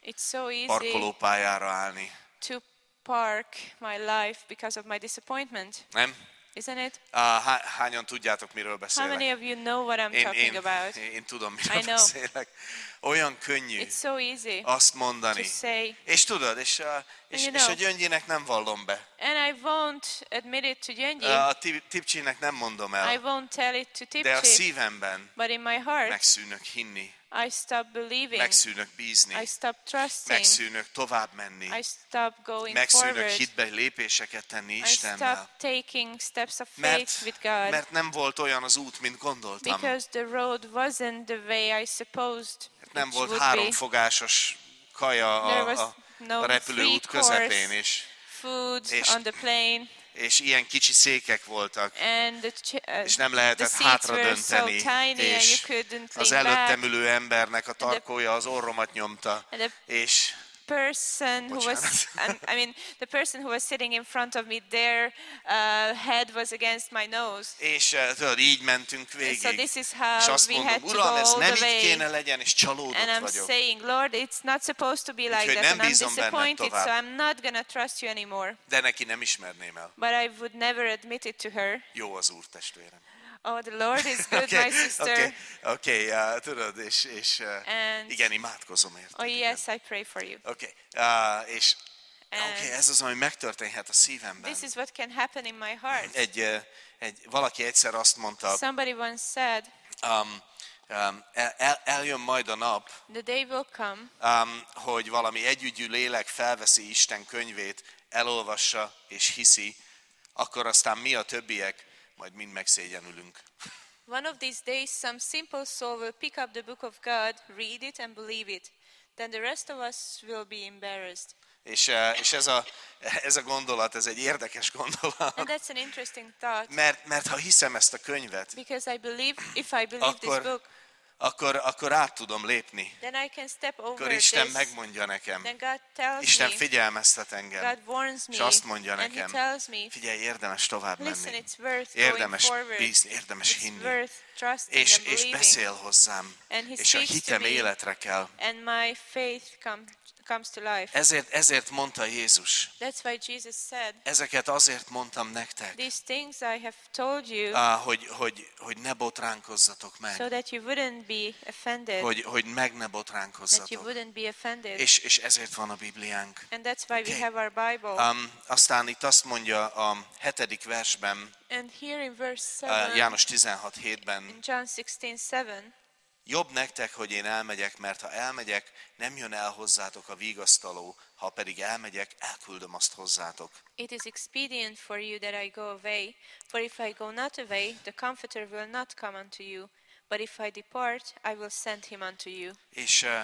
It's so easy parkolópályára állni. to park my life because of my disappointment, Nem? isn't it? Uh, há, hányan tudjátok, miről How beszélek? many of you know what I'm Én, talking én, about? én, én tudom, I miről know. beszélek. Olyan könnyű It's so easy azt to mondani. say, És tudod, és, uh, és, you és a know. Gyöngyinek nem vallom be. and I won't admit it to Gyöngyi, Uh, a Tip- Tipcsinek nem mondom I el. won't tell it to De a Tipchi, szívemben but in my heart, megszűnök hinni, I stop believing, megszűnök I bízni, stop trusting, megszűnök tovább menni, I stop going megszűnök forward, hitbe lépéseket tenni I Istennel. stop taking steps of Mert, faith with God, mert nem volt olyan az út, mint gondoltam. because the road wasn't the way I supposed Nem it volt would be. háromfogásos kaja There a, was a, no a repülőút three course közepén, és, food és- on the plane, és ilyen kicsi székek voltak, and the, ch- uh, és nem the lehetett seats hátra were so dönteni, tiny and you és couldn't az lean back. előttem ülő embernek a tarkója az orromat nyomta, And the és person who was, Bocsánat. um, I mean, the person who was sitting in front of me, their uh, head was against my nose. és eh, tudod, így mentünk So végig. this is És how azt we mondom, had to go Uram, ez all nem the így way. kéne legyen, és And csalódott I'm vagyok. saying, Lord, it's not supposed to be like Úgyhogy that, nem and I'm bízom benned disappointed, so tovább. I'm not gonna trust you anymore. De neki nem ismerném el. But I would never admit it to her. Jó az Úr, testvérem. Oh, the Lord is good, Oké, my sister. oké, oké, uh, tudod, és, és uh, And- igen, imádkozom érted. Oh igen. yes, I pray for you. Oké, uh, és And oké, ez az, ami megtörténhet a szívemben. this is what can happen in my heart. Egy, uh, egy, valaki egyszer azt mondta, Somebody once said, um, um, el, el, eljön majd a nap, the day will come um, hogy valami együgyű lélek felveszi Isten könyvét, elolvassa és hiszi, akkor aztán mi a többiek, majd mind megszégyenülünk. One of these days, some simple soul will pick up the book of God, read it, and believe it. Then the rest of us will be embarrassed. És, uh, és ez, a, ez a gondolat, ez egy érdekes gondolat, And that's an interesting thought, mert, mert ha hiszem ezt a könyvet, because I believe, if I believe this akkor, book, akkor, akkor át tudom lépni. then I can step over Akkor Isten this. megmondja nekem. Then God tells Isten me, figyelmeztet engem. God warns me, És azt mondja and He nekem, tells me, figyelj, érdemes tovább listen, menni. it's worth going Érdemes forward. bízni, érdemes It's hinni. worth trusting És, and és believing. beszél hozzám. And he És a speaks to hitem me. életre kell. And my faith come, comes to life. Ezért, ezért mondta Jézus, That's why Jesus said, ezeket azért mondtam nektek, these things I have told you ah, hogy, hogy, hogy ne botránkozzatok meg. so that you wouldn't be offended, Hogy, hogy meg ne that you botránkozzatok. wouldn't be offended. És, és ezért van a Bibliánk. And that's why Okay. we have our Bible. Um, aztán itt azt mondja a hetedik versben, And here in verse uh, seven, János tizenhat in hétben, John sixteen seven, jobb nektek, hogy én elmegyek, mert ha elmegyek, nem jön el hozzátok a vigasztaló, ha pedig elmegyek, elküldöm azt hozzátok. it is expedient for you that I go away, for if I go not away, the Comforter will not come unto you, but if I depart, I will send him unto you. És, uh,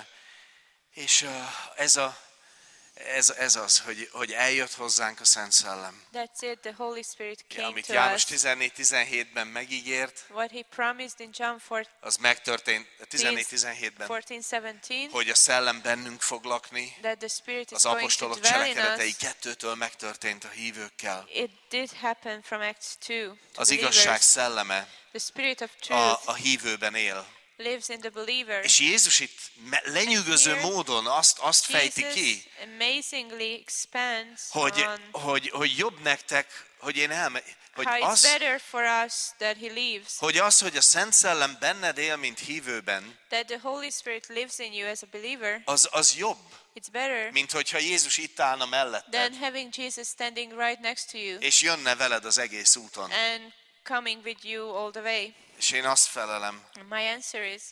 és uh, ez, a, ez, ez az, hogy, hogy eljött hozzánk a Szent Szellem. That's it, the Holy Spirit came Amit to János us. tizennégy tizenhétben megígért, What he promised in John az megtörtént tizennégy tizenhétben, fourteen seventeen, hogy a szellem bennünk fog lakni. that the Spirit is Az going to apostolok dwell in cselekedetei us. kettőtől megtörtént a hívőkkel. It did happen from Acts two. to Az igazság believers. szelleme The Spirit of a, truth a hívőben él. lives in the believer. És Jézus itt me- lenyűgöző here, módon azt, azt fejti Jesus ki, amazingly expands hogy, on hogy, hogy jobb nektek, hogy én elmegyek. Hogy how it's az, better for us that he lives, hogy az, hogy a Szent Szellem benned él, mint hívőben, that the Holy Spirit lives in you as a believer. az, az jobb, It's better mint hogyha Jézus itt állna melletted, than having Jesus standing right next to you és jönne veled az egész úton. and coming with you all the way. És én azt felelem, And my answer is,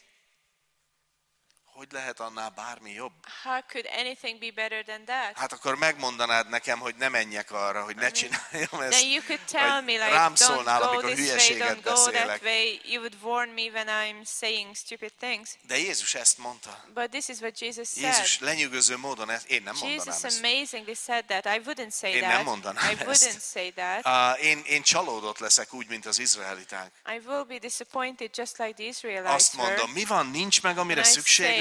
hogy lehet annál bármi jobb? how could anything be better than that? Hát akkor megmondanád nekem, hogy ne menjek arra, hogy ne csináljam ezt. Then you could tell vagy me like, rám don't szólnál, go amikor this way, hülyeséget don't go that beszélek. way. You would warn me when I'm saying stupid things. De Jézus ezt mondta. But this is what Jesus said. Jézus lenyűgöző módon, ezt, én nem mondanám Jesus ezt. amazingly said that. I wouldn't say Én nem that. mondanám I ezt. wouldn't say that. Uh, én, én csalódott leszek úgy, mint az izraeliták. I will be disappointed just like the Azt Israelites were. mondom, mi van, nincs meg, amire And I szükségünk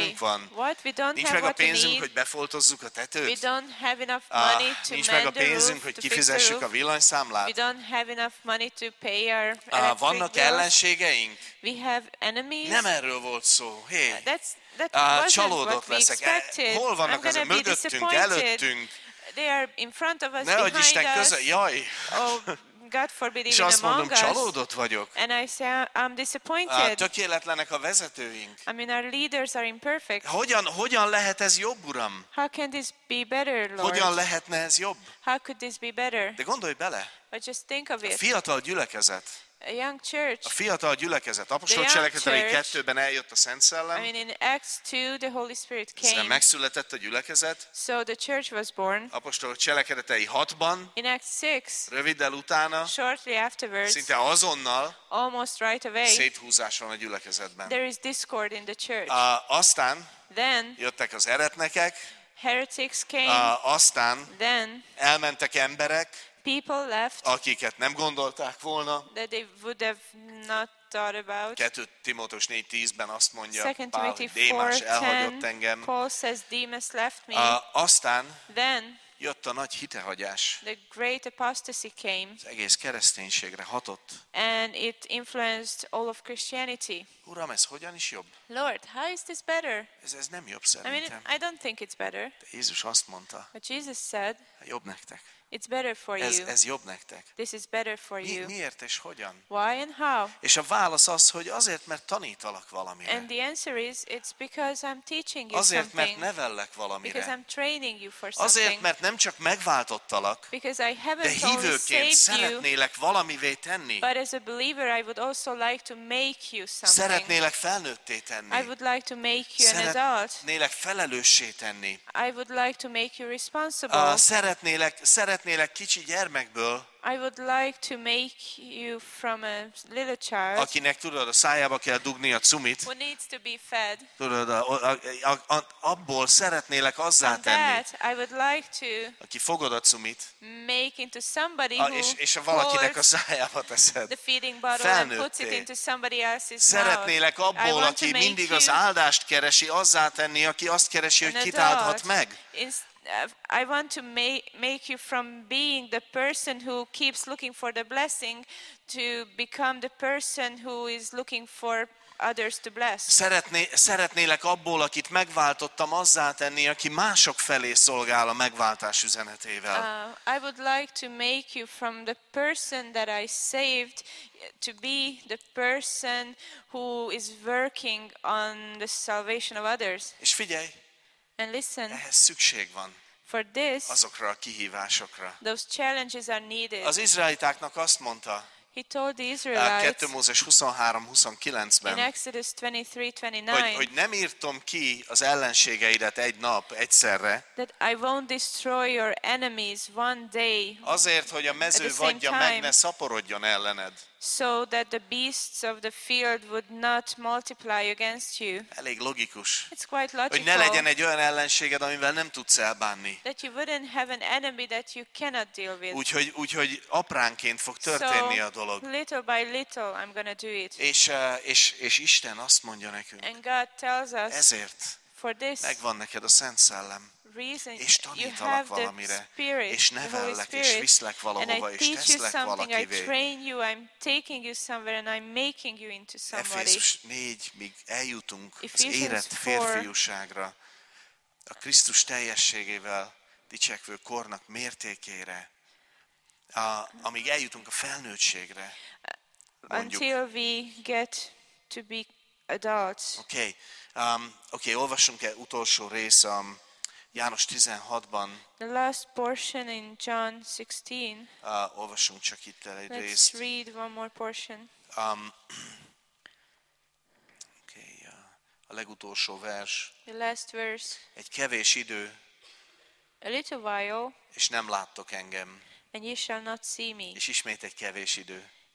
pénzünk van. What? We don't Nincs have meg a what we pénzünk, need. hogy befoltozzuk a We tetőt. don't have enough Ah, money to nincs meg a mend the pénzünk, roof, hogy to fix the kifizessük a roof. We villanyszámlát. don't have enough money to pay our Ah, electric vannak bills. ellenségeink? We have enemies. Nem erről volt szó. Hé, That's that ah, wasn't csalódott what we leszek. E, expected. Hol I'm vannak az gonna be mögöttünk, disappointed. előttünk? They are in front of us, Nehogy behind Isten us. közel, jaj. Oh, God forbid, És even azt mondom, among us. csalódott vagyok. And I say, I'm Ah, disappointed. tökéletlenek a vezetőink. I mean, our leaders are imperfect. Hogyan, hogyan lehet ez jobb, Uram? How can this be better, Lord? Hogyan lehetne ez jobb? How could this be better? De gondolj bele, But just think of a it. fiatal gyülekezet, A young church. a fiatal gyülekezet, apostol young cselekedetei church. kettőben eljött a Szent I Szellem, mean, in Acts two, the Holy Spirit aztán came. megszületett a gyülekezet, So the church was born. apostol cselekedetei hatban, In Acts six, röviddel utána, shortly afterwards, szinte azonnal almost right away, széthúzás van a gyülekezetben. there is discord in the church. Uh, aztán Then jöttek az eretnekek, heretics came. uh, aztán Then elmentek emberek, people left akiket nem gondolták volna. that they would have not thought about. kettő Timóteus négy tízben azt mondja Second Pál, Timothy hogy Démás four elhagyott ten, engem. Paul says Demas left me. Uh, aztán Then jött a nagy hitehagyás. the great apostasy came, Az egész kereszténységre hatott. and it influenced all of Christianity. Uram, ez hogyan is jobb? Lord, how is this better? Ez, ez nem jobb I mean, szerintem. I don't think it's better. De Jézus azt mondta, But Jesus said, jobb nektek. it's better for Ez, you. ez jobb nektek. This is better for Mi, you. miért és hogyan? Why and how? És a válasz az, hogy azért, mert tanítalak valamire. And the answer is, it's because I'm teaching you Azért, mert something. nevellek Because valamire. I'm training you for Azért, something. mert nem csak megváltottalak, Because I de haven't only hívőként saved you, szeretnélek valamivé tenni. but as a believer I would also like to make you something. Szeretnélek felnőtté I tenni. would like to make you an adult. Szeretnélek felelőssé tenni. I would like to make you Uh, responsible. szeretnélek, szeretnélek kicsi gyermekből, I would like to make you from a little child akinek tudod, a szájába kell dugni a cumit, who needs to be fed. tudod, a, a, a, a, abból szeretnélek azzá From tenni, that, I would like to aki fogod a cumit, make into somebody a, who és, és a valakinek a holds szájába teszed. the feeding bottle and puts Felnőtté. it into somebody else's Szeretnélek mouth. I abból, want to aki make mindig you az áldást keresi, azzá tenni, aki azt keresi, an hogy kit adult. áldhat meg. Inst- uh, I want to make, make you from being the person who keeps looking for the blessing to become the person who is looking for others to bless. Szeretné, szeretnélek abból, akit megváltottam, azzá tenni, aki mások felé szolgál a megváltás üzenetével. Uh, I would like to make you from the person that I saved to be the person who is working on the salvation of others. És figyelj, And listen, ehhez szükség van for this, azokra a kihívásokra. those challenges are needed. Az izraelitáknak azt mondta, He told the a Israelites kettő Mózes huszonhárom in huszonkilencben, Exodus twenty-three hogy, twenty-nine hogy nem írtom ki az ellenségeidet egy nap, egyszerre, that I won't destroy your enemies one day, azért, hogy a mező At the same vadja time. meg ne szaporodjon ellened. so that the beasts of the field would not multiply against you. Elég logikus. It's quite Hogy ne legyen logical egy olyan ellenséged, amivel nem tudsz elbánni. that you wouldn't have an enemy that you cannot deal with. Úgyhogy, úgyhogy apránként fog történni a dolog. So little by little I'm going to do it. És, eh, és, és Isten azt mondja nekünk, And God tells us ezért for this megvan neked a Szent Szellem, reason és you tanítalak have the valamire, Spirit, és the Holy nevellek, és Spirit, viszlek and valahova, I és teach you teszlek something, I valakivé. train you, I'm taking you somewhere, and I'm making you into somebody. Efézus négy, míg eljutunk az Ephesians érett four. férfiúságra, a Krisztus teljességével dicsekvő kornak mértékére, a, amíg eljutunk a felnőttségre, mondjuk. Until we get to be adults. Oké, okay. um, okay, olvassunk egy utolsó rész um, János tizenhatban, The last portion in John sixteen. uh, olvassunk csak itt el egy Let's részt. read one more portion. Um, okay, uh, a legutolsó vers. The last verse. Egy kevés idő, A little while, és nem láttok engem. and ye shall not see me. És ismét egy kevés idő,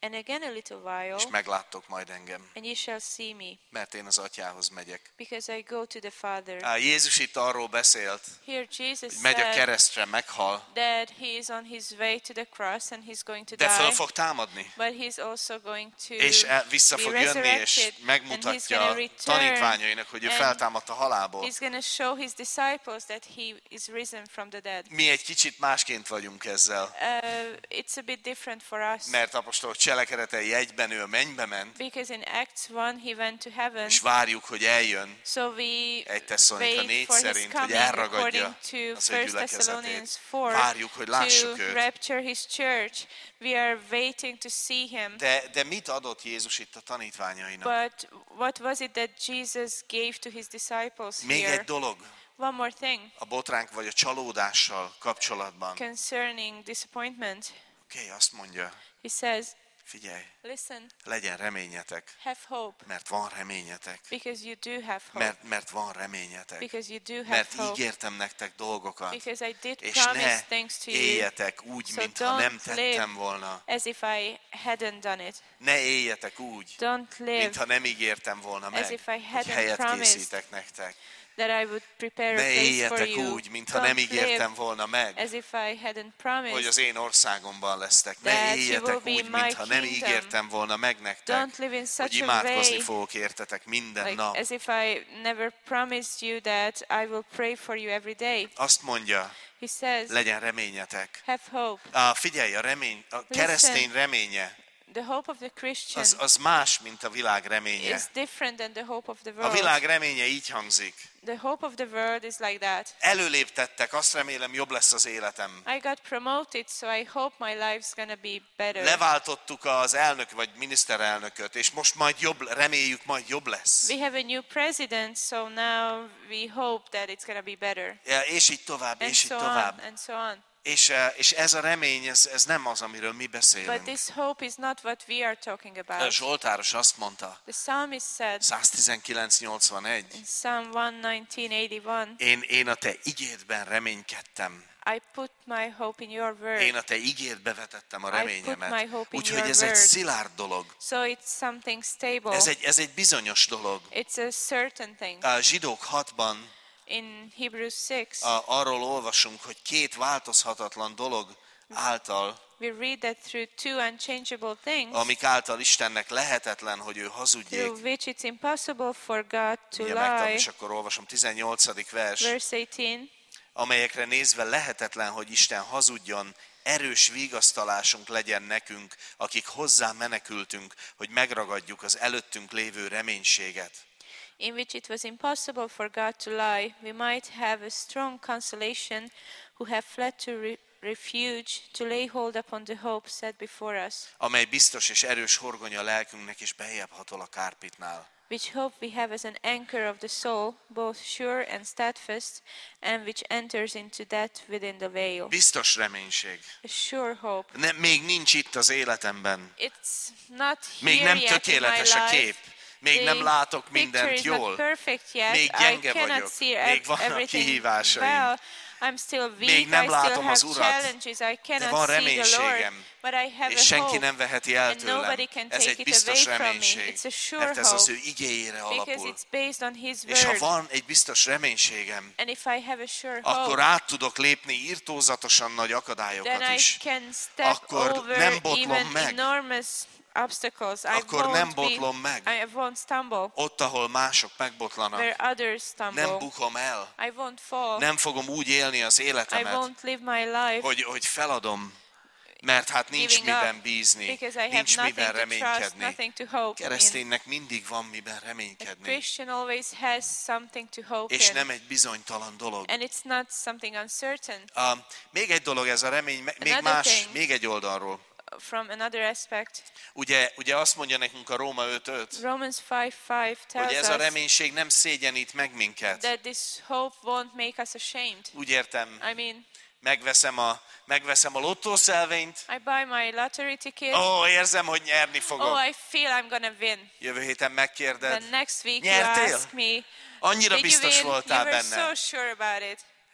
And again a little while, és megláttok majd engem, and you shall see me, mert én az atyához megyek. because I go to the Father. Á, Jézus itt arról beszélt, Here Jesus hogy megy a said keresztre, meghal, that he is on his way to the cross and he's going to de föl die, fog támadni. but he's also going to És el- vissza be fog jönni, és resurrected, and he's megmutatja going a to return, tanítványainak, hogy ő and feltámadt a halálból. he's going to show his disciples that he is risen from the dead. Mi egy kicsit másként vagyunk ezzel, Uh, it's a bit different for us, mert apostolok cselekedetei egyben ő a mennybe ment, because in Acts one he went to heaven, és várjuk, hogy eljön so we egy Tesszalonika wait négy for his szerint, hogy coming elragadja according to az ő First gyülekezetét. Thessalonians four, Várjuk, hogy lássuk to őt. rapture his church. We are waiting to see him. De, de mit adott Jézus itt a tanítványainak? But what was it that Jesus gave to his disciples Még here? egy dolog One more thing a botránk vagy a csalódással kapcsolatban. concerning disappointment. Oké, okay, azt mondja, He says, figyelj, listen, legyen reményetek, have hope, mert van reményetek. because you do have hope. Mert, mert van reményetek. Because you do have Mert hope. ígértem nektek dolgokat. Because I did És promise ne things to you, éljetek úgy, So mintha nem don't tettem live volna. as if I hadn't done it. Ne éljetek úgy, Don't live mintha nem ígértem volna meg, as if I hogy hadn't helyet promised készítek nektek. that I would prepare a Ne place for éljetek you. úgy, mintha nem Don't live ígértem volna meg, as if I hadn't hogy promised. az én országomban lesztek. Ne that you éljetek will úgy, be my mintha nem kingdom. ígértem volna meg nektek, Don't live in hogy such a imádkozni way fogok értetek minden like nap. as if I never promised you that I will pray for you every day. Azt mondja, He says, legyen reményetek. have hope. Ah, figyelj, a remény, a keresztény reménye, The hope of the Christian az, az más, mint a világ reménye. is different than the hope of the A world. világ reménye így hangzik. The hope of the world is like that. Előléptettek, azt remélem jobb lesz az életem. I got promoted, so I hope my life's gonna be better. Leváltottuk az elnök vagy miniszterelnököt, és most majd jobb, reméljük majd jobb lesz. We have a new president, so now we hope that it's gonna be better. Ja, és így tovább, And és így so on, tovább. and so on. És, eh, és ez a remény, ez, ez nem az, amiről mi But beszélünk. this hope is not what we are talking A about. Zsoltáros azt mondta, The psalmist said száztizenkilenc nyolcvanegy, in Psalm one nineteen eighty-one, én, én a te igédben reménykedtem. I put my hope in your word. Én a te igédbe vetettem a I put my reményemet. hope in Úgyhogy your ez egy word. szilárd dolog. So it's something stable. Ez egy, ez egy bizonyos dolog. It's a certain thing. A Zsidók hatban In Hebrews six, a, arról olvasunk, hogy két változhatatlan dolog által, we read that through two unchangeable things, amik által Istennek lehetetlen, hogy ő hazudjék. through which it's impossible for God to Ugye megtanul, lie, és akkor olvasom, tizennyolcadik vers, verse eighteen, amelyekre nézve lehetetlen, hogy Isten hazudjon, erős vigasztalásunk legyen nekünk, akik hozzá menekültünk, hogy megragadjuk az előttünk lévő reménységet. in which it was impossible for God to lie, we might have a strong consolation who have fled to re- refuge to lay hold upon the hope set before us, Amely biztos és erős horgonya a lelkünknek, és beljebb hatol a kárpitnál. which hope we have as an anchor of the soul, both sure and steadfast, and which enters into that within the veil. Biztos reménység. A sure hope. Ne, még nincs itt az életemben. It's not Még here nem yet in my tökéletes a kép. life. Még The nem látok picture mindent is not jól. perfect yet. Még I gyenge cannot vagyok. see Még ev- vannak everything kihívásaim. well. I'm still weak. Még nem I still látom have az Urat. challenges. I cannot van see the Lord. reménységem. But I have És a senki hope. nem veheti el And nobody tőlem. can Ez take egy it biztos away from me. reménység. It's a sure Mert ez az hope. ő igéjére Because alapul. it's based on His És ha word. van egy biztos reménységem, And if I have a sure akkor hope, át tudok lépni irtózatosan nagy then akadályokat I is. can step Akkor over nem botlom even meg. enormous obstacles. I Akkor nem won't be, botlom meg. I won't stumble Ott, ahol mások megbotlanak, where others stumble. nem bukom el. I won't fall. Nem fogom úgy élni az I életemet, won't live my life hogy, hogy feladom, mert hát nincs giving miben up bízni, because I have nincs nothing miben to trust, reménykedni. nothing to hope in. Kereszténynek mindig van miben A reménykedni, Christian always has something to hope és in. nem egy bizonytalan dolog. And it's not something uncertain. Uh, még egy dolog ez a remény, me- még Another más, thing. még egy oldalról. From another aspect, Ugye, ugye azt mondja nekünk a Róma öt öt, Romans five five tells hogy ez a us reménység nem szégyenít meg minket. that this hope won't make us ashamed. Úgy értem, I mean, megveszem a, megveszem a lottószelvényt, I buy my lottery ticket. ó, oh, érzem, hogy nyerni fogok. Oh, I feel I'm gonna win. Jövő héten megkérded, Then next week Nyertél? you ask me, annyira did you biztos win? voltál You were benne. so sure about it.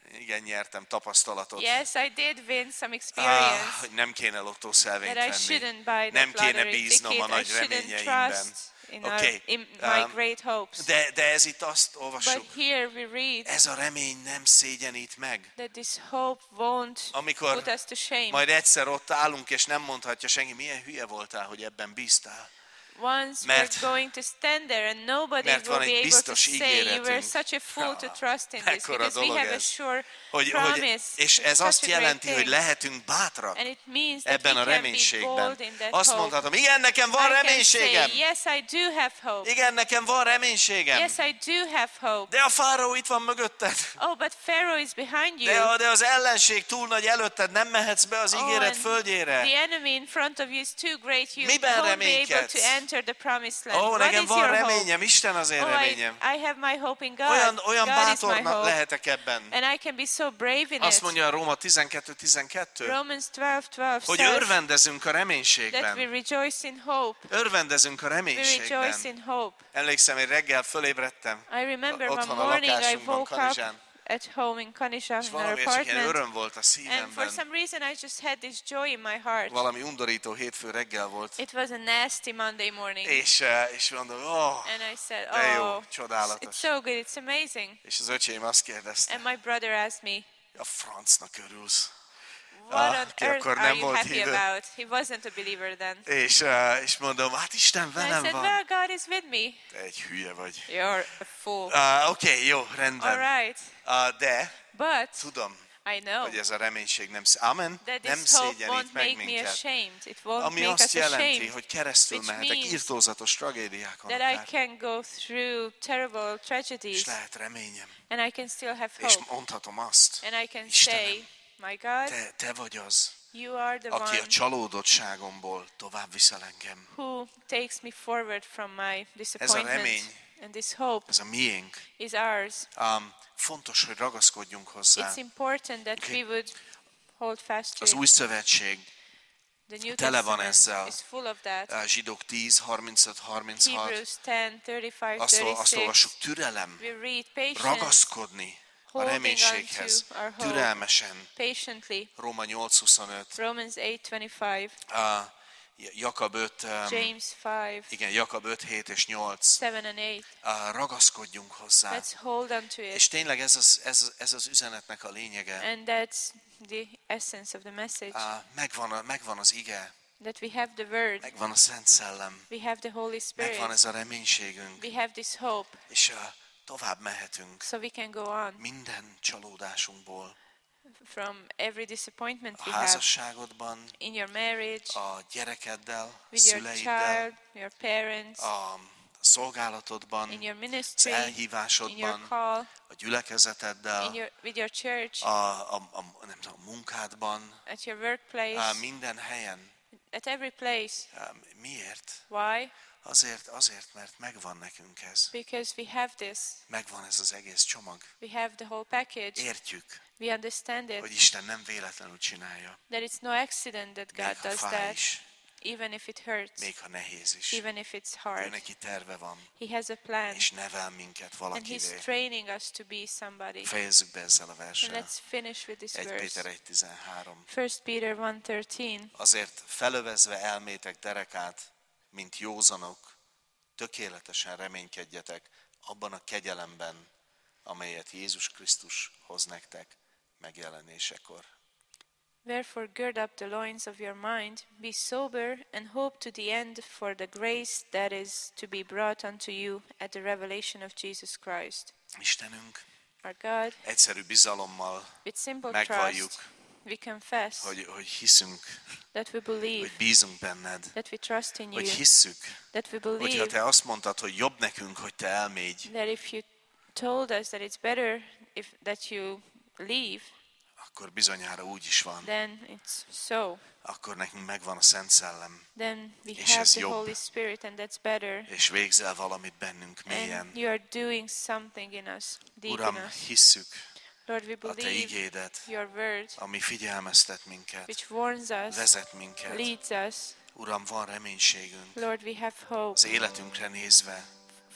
Igen, nyertem tapasztalatot. Yes, I did win some Ah, experience. hogy nem kéne lottószelvényt That I venni. shouldn't buy Nem that kéne lottery bíznom a ticket. I nagy shouldn't reményeimben. trust in, our, Oké. in my Um, great hopes. De, de ez itt azt But olvassuk, here we read ez a remény nem szégyenít meg. that this hope won't Amikor put us to shame. majd egyszer ott állunk, és nem mondhatja senki, milyen hülye voltál, hogy ebben bíztál. Once Mert- we're going to stand there and nobody mert will van egy be able to biztos say you were ígéretünk. such a fool to Ah, trust in this mekkora because we dolog have a ez. sure Hogy, hogy, promise. és It's ez such azt a great jelenti, hogy thing. lehetünk bátrak And it means that ebben we a can be reménységben. bold in that Azt hope. mondhatom, igen, nekem van I can reménységem. say, yes, I do have hope. Igen, nekem van reménységem. Yes, I do have hope. De a fáraó itt van mögötted. Oh, but Pharaoh is behind you. De, a, de az ellenség túl nagy előtted, nem mehetsz be az Oh, ígéret and földjére. The enemy in front of you is too great. You Miben won't be able reménykedsz? to enter the promised land. Ó, What nekem is van your hope? reményem, Isten az én Oh, I, reményem. I have my hope in God. Olyan, olyan God is my bátornak hope. lehetek ebben. And I can be so brave in Azt it. mondja a Róma tizenkettő tizenkettő, Romans twelve twelve hogy says örvendezünk a that we reménységben. rejoice in hope. Örvendezünk a We rejoice reménységben. in hope. Emlékszem, én reggel fölébredtem I remember one otthon a morning I lakásunkban, woke up Kanizsán, at home in Kanizsa és in our valamiért csak ilyen apartment. öröm volt a And for szívemben. some reason I just had this joy in my heart. Valami undorító hétfő reggel volt. It was a nasty Monday morning. És, eh, és mondom, oh, And I said, de jó, oh, csodálatos. it's so good, it's amazing. És az öcsém azt kérdezte, And my brother asked me, a francnak örülsz. what Ah, on ki earth akkor are nem you volt happy hívő. about? He wasn't a believer then. És, eh, és mondom, hát Isten And I velem said, van. well, God is with me. Te egy hülye vagy. You're a fool. Uh, Oké, okay, jó, All rendben. right. Uh, de But tudom, I know hogy ez a reménység nem, sz- amen, that nem this hope szégyenít won't meg make me minket. ashamed. It won't Ami make azt us jelenti, ashamed. hogy keresztül Which mehetek means irtózatos tragédiákon That I akár, can go through terrible és tragedies lehet reményem. and I can still have És hope. mondhatom azt, And I can Istenem, say, my God, te, te vagy az, you are the aki a one csalódottságomból tovább viszel engem. who takes me forward from my remény. disappointment. And this hope Ez a miénk. is ours. Um, fontos, hogy ragaszkodjunk hozzá. It's important that Okay. we would hold fast to Az it. új szövetség, The New tele van Testament ezzel. is full of that. uh, Zsidók tíz harmincöt harminchat, Hebrews ten thirty-five azt, ol- azt thirty-six. olvassuk, türelem, We read patience, ragaszkodni a holding reménységhez, on to our hope. türelmesen. patiently. Róma nyolc huszonöt, Romans eight twenty-five, uh, Jakab öt, um, James five, igen, Jakab öt, hét és nyolc. seven and eight. Uh, ragaszkodjunk hozzá. Let's hold on to És it. tényleg ez az, ez, ez az üzenetnek a lényege. And that's the essence of the message. Uh, megvan, a, megvan az ige, That we have the Word, megvan a Szent Szellem, we have the Holy megvan Spirit, ez a reménységünk, we have this hope, és uh, tovább mehetünk so we can go on minden csalódásunkból. from every disappointment A we have házasságodban, in your marriage, a gyerekeddel, with your szüleiddel, child, your parents, a szolgálatodban, in your az ministry, in your elhívásodban, call, a gyülekezeteddel, in your, with your church, a, a, a, nem tudom, a munkádban, at your a, workplace, minden helyen. at every place. A, miért? Why? Azért, azért, mert megvan nekünk ez. Because we have this. Megvan ez az egész csomag. We have the whole package. Értjük, We understand it. hogy Isten nem véletlenül csinálja. That it's no accident that Még God ha does fáj that, is, even if it hurts, még ha nehéz is. even if it's Ő hard. neki terve van, He has a plan, és nevel minket and He's valakivé. training us to be somebody. Fejezzük be ezzel a And verssel. let's finish with this egy verse. Péter egy tizenhárom. First Peter one thirteen. Azért felövezve elmétek derekát, mint józanok, tökéletesen reménykedjetek abban a kegyelemben, amelyet Jézus Krisztus hoz nektek megjelenésekor. Wherefore gird up the loins of your mind, be sober, and hope to the end for the grace that is to be brought unto you at the revelation of Jesus Christ. Istenünk, Our God, egyszerű bizalommal with simple megvalljuk, trust, we confess hogy, hogy hiszünk, that we believe, hogy bízunk benned, that we trust in hogy you, hisszük, that we hogyha believe te azt mondtad, hogy jobb nekünk, hogy te elmégy, that if you told us that it's better if that you leave, akkor bizonyára úgy is van. then it's so. Akkor nekünk megvan a Szent Szellem, Then we És have ez the jobb. Holy Spirit, and that's better. és végzel valamit bennünk mélyen. And you are doing something in us, deep Uram, in us. hisszük Lord, we a te believe igédet, your word, ami figyelmeztet minket, which warns us, vezet minket. leads us. Uram, van reménységünk Lord, we have hope az életünkre nézve,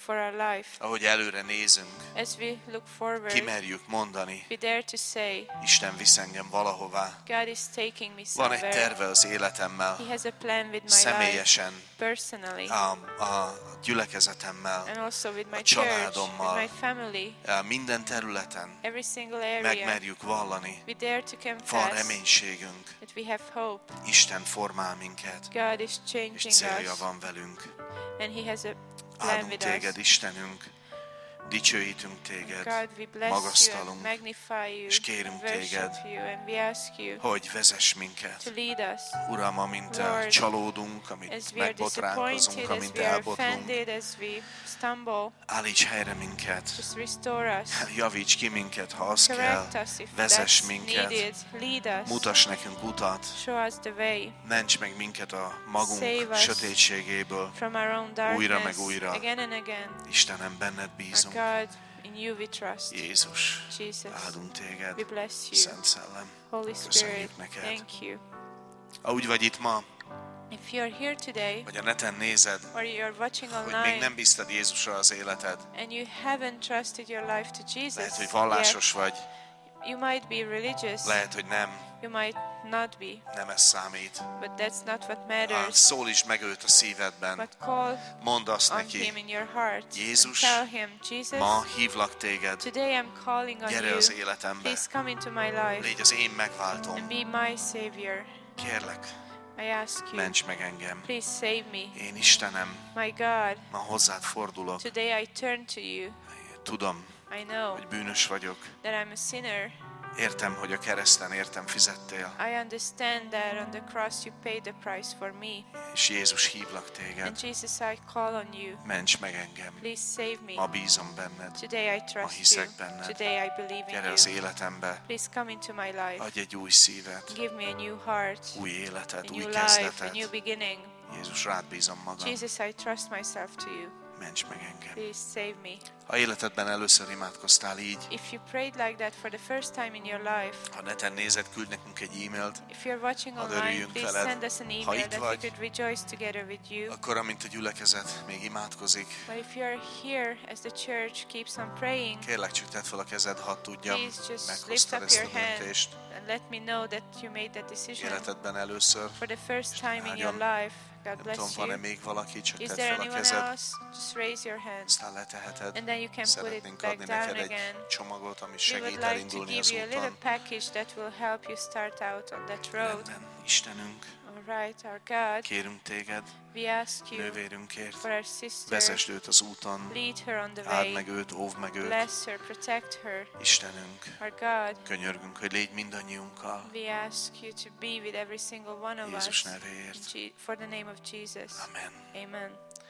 for our life. Ahogy előre nézünk, As we look forward, kimerjük mondani, we dare to say, Isten visz engem valahová. God is taking me Van egy somewhere. terve az életemmel, He has a plan with my life, személyesen, personally, a, a gyülekezetemmel, and also with my a church, családommal. with my family, a minden területen. every single area. Megmerjük vallani. We dare to Van confess reménységünk. that we have hope. Isten formál minket, God is és changing célja us, van velünk. and He has a plan Áldunk with téged, us. Istenünk, dicsőítünk téged, God, we bless you and magasztalunk, magnify you, és kérünk worship téged, you, and we ask you hogy vezess to minket. lead us. Uram, amint Lord, csalódunk, As amint we are megbotránkozunk, disappointed, as amint we are elbotlunk, offended, as we stumble, állíts helyre minket, just restore us. javíts ki minket, ha az kell, Correct us if vezess that's minket, needed. Lead us. mutass nekünk utat, Show us the way ments meg minket a Save magunk us sötétségéből. from our own Újra meg darkness újra. again and again. Istenem, benned Our bízunk. God, in you we trust. Jézus, Jesus, áldunk téged, we bless you. Szent Szellem. Holy Spirit, Köszönjük neked. thank you. Ha úgy vagy itt ma, If you're here today, vagy a neten nézed, or you're watching hogy még online, nem bíztad Jézusra az életed, and you haven't trusted your life to Jesus lehet, hogy yet, vallásos vagy, you might be religious, lehet, hogy nem, you might not be, nem ez számít. but that's not what Ah, matters. Szólítsd meg őt a szívedben, But call mondd azt on Him neki, in your heart. Jézus, and tell Him, Jesus, ma hívlak téged, today I'm calling on gyere you. az életembe, Please come into my life légy az én and megváltom, be my Savior. kérlek, I ask you, ments meg engem. please save me. Én Istenem, My God, ma hozzád fordulok, today I turn to you. tudom, I know hogy bűnös vagyok, that I'm a sinner. értem, hogy a kereszten értem fizettél, I understand that on the cross you paid the price for me. és Jézus hívlak téged, And Jesus, I call on you. ments meg engem, Please save me. ma bízom benned, Today I trust you. hiszek benned. Today I believe in gyere az you. életembe, Please come into my life. adj egy új szívet, Give me a new heart, új a életet, új new life, a kezdetet. new beginning. Jézus, rád bízom magam, Jesus, I trust myself to you. ments meg engem. Please save me. Ha életedben először imádkoztál így, If you prayed like that for the first time in your life, ha neten nézed, küld nekünk egy e-mailt, if you're watching Hadd online, örüljünk please veled. send us an Ha email itt that we vagy, could rejoice together with you. akkor amint a gyülekezet még imádkozik, But if you're here as the church keeps on praying, kérlek csak tedd fel a kezed, hadd tudjam, please just lift meghoztad up ezt a your hand döntést and let me know that you made that decision életedben először. for the first time in your áldjam. life. God Nem tudom, bless van-e you. még valaki, csak Is tedd there fel a anyone kezed, else? Just raise your hand aztán leteheted. and then you can put it Szeretnénk back adni down neked egy again. csomagot, ami We segít would like to elindulni az give you a little úton. package that will help you start out on that road. Rendben, Istenünk, All right, our God, kérünk téged, we ask you nővérünkért, for our sister. vezesd őt az úton, Lead her on the áld meg way. őt, óvd meg őt. Bless her, protect her. Istenünk, Our God, könyörgünk, hogy légy mindannyiunkkal. we ask you to be with every single one of Jézus us. nevéért. In Je- For the name of Jesus. Amen. Amen.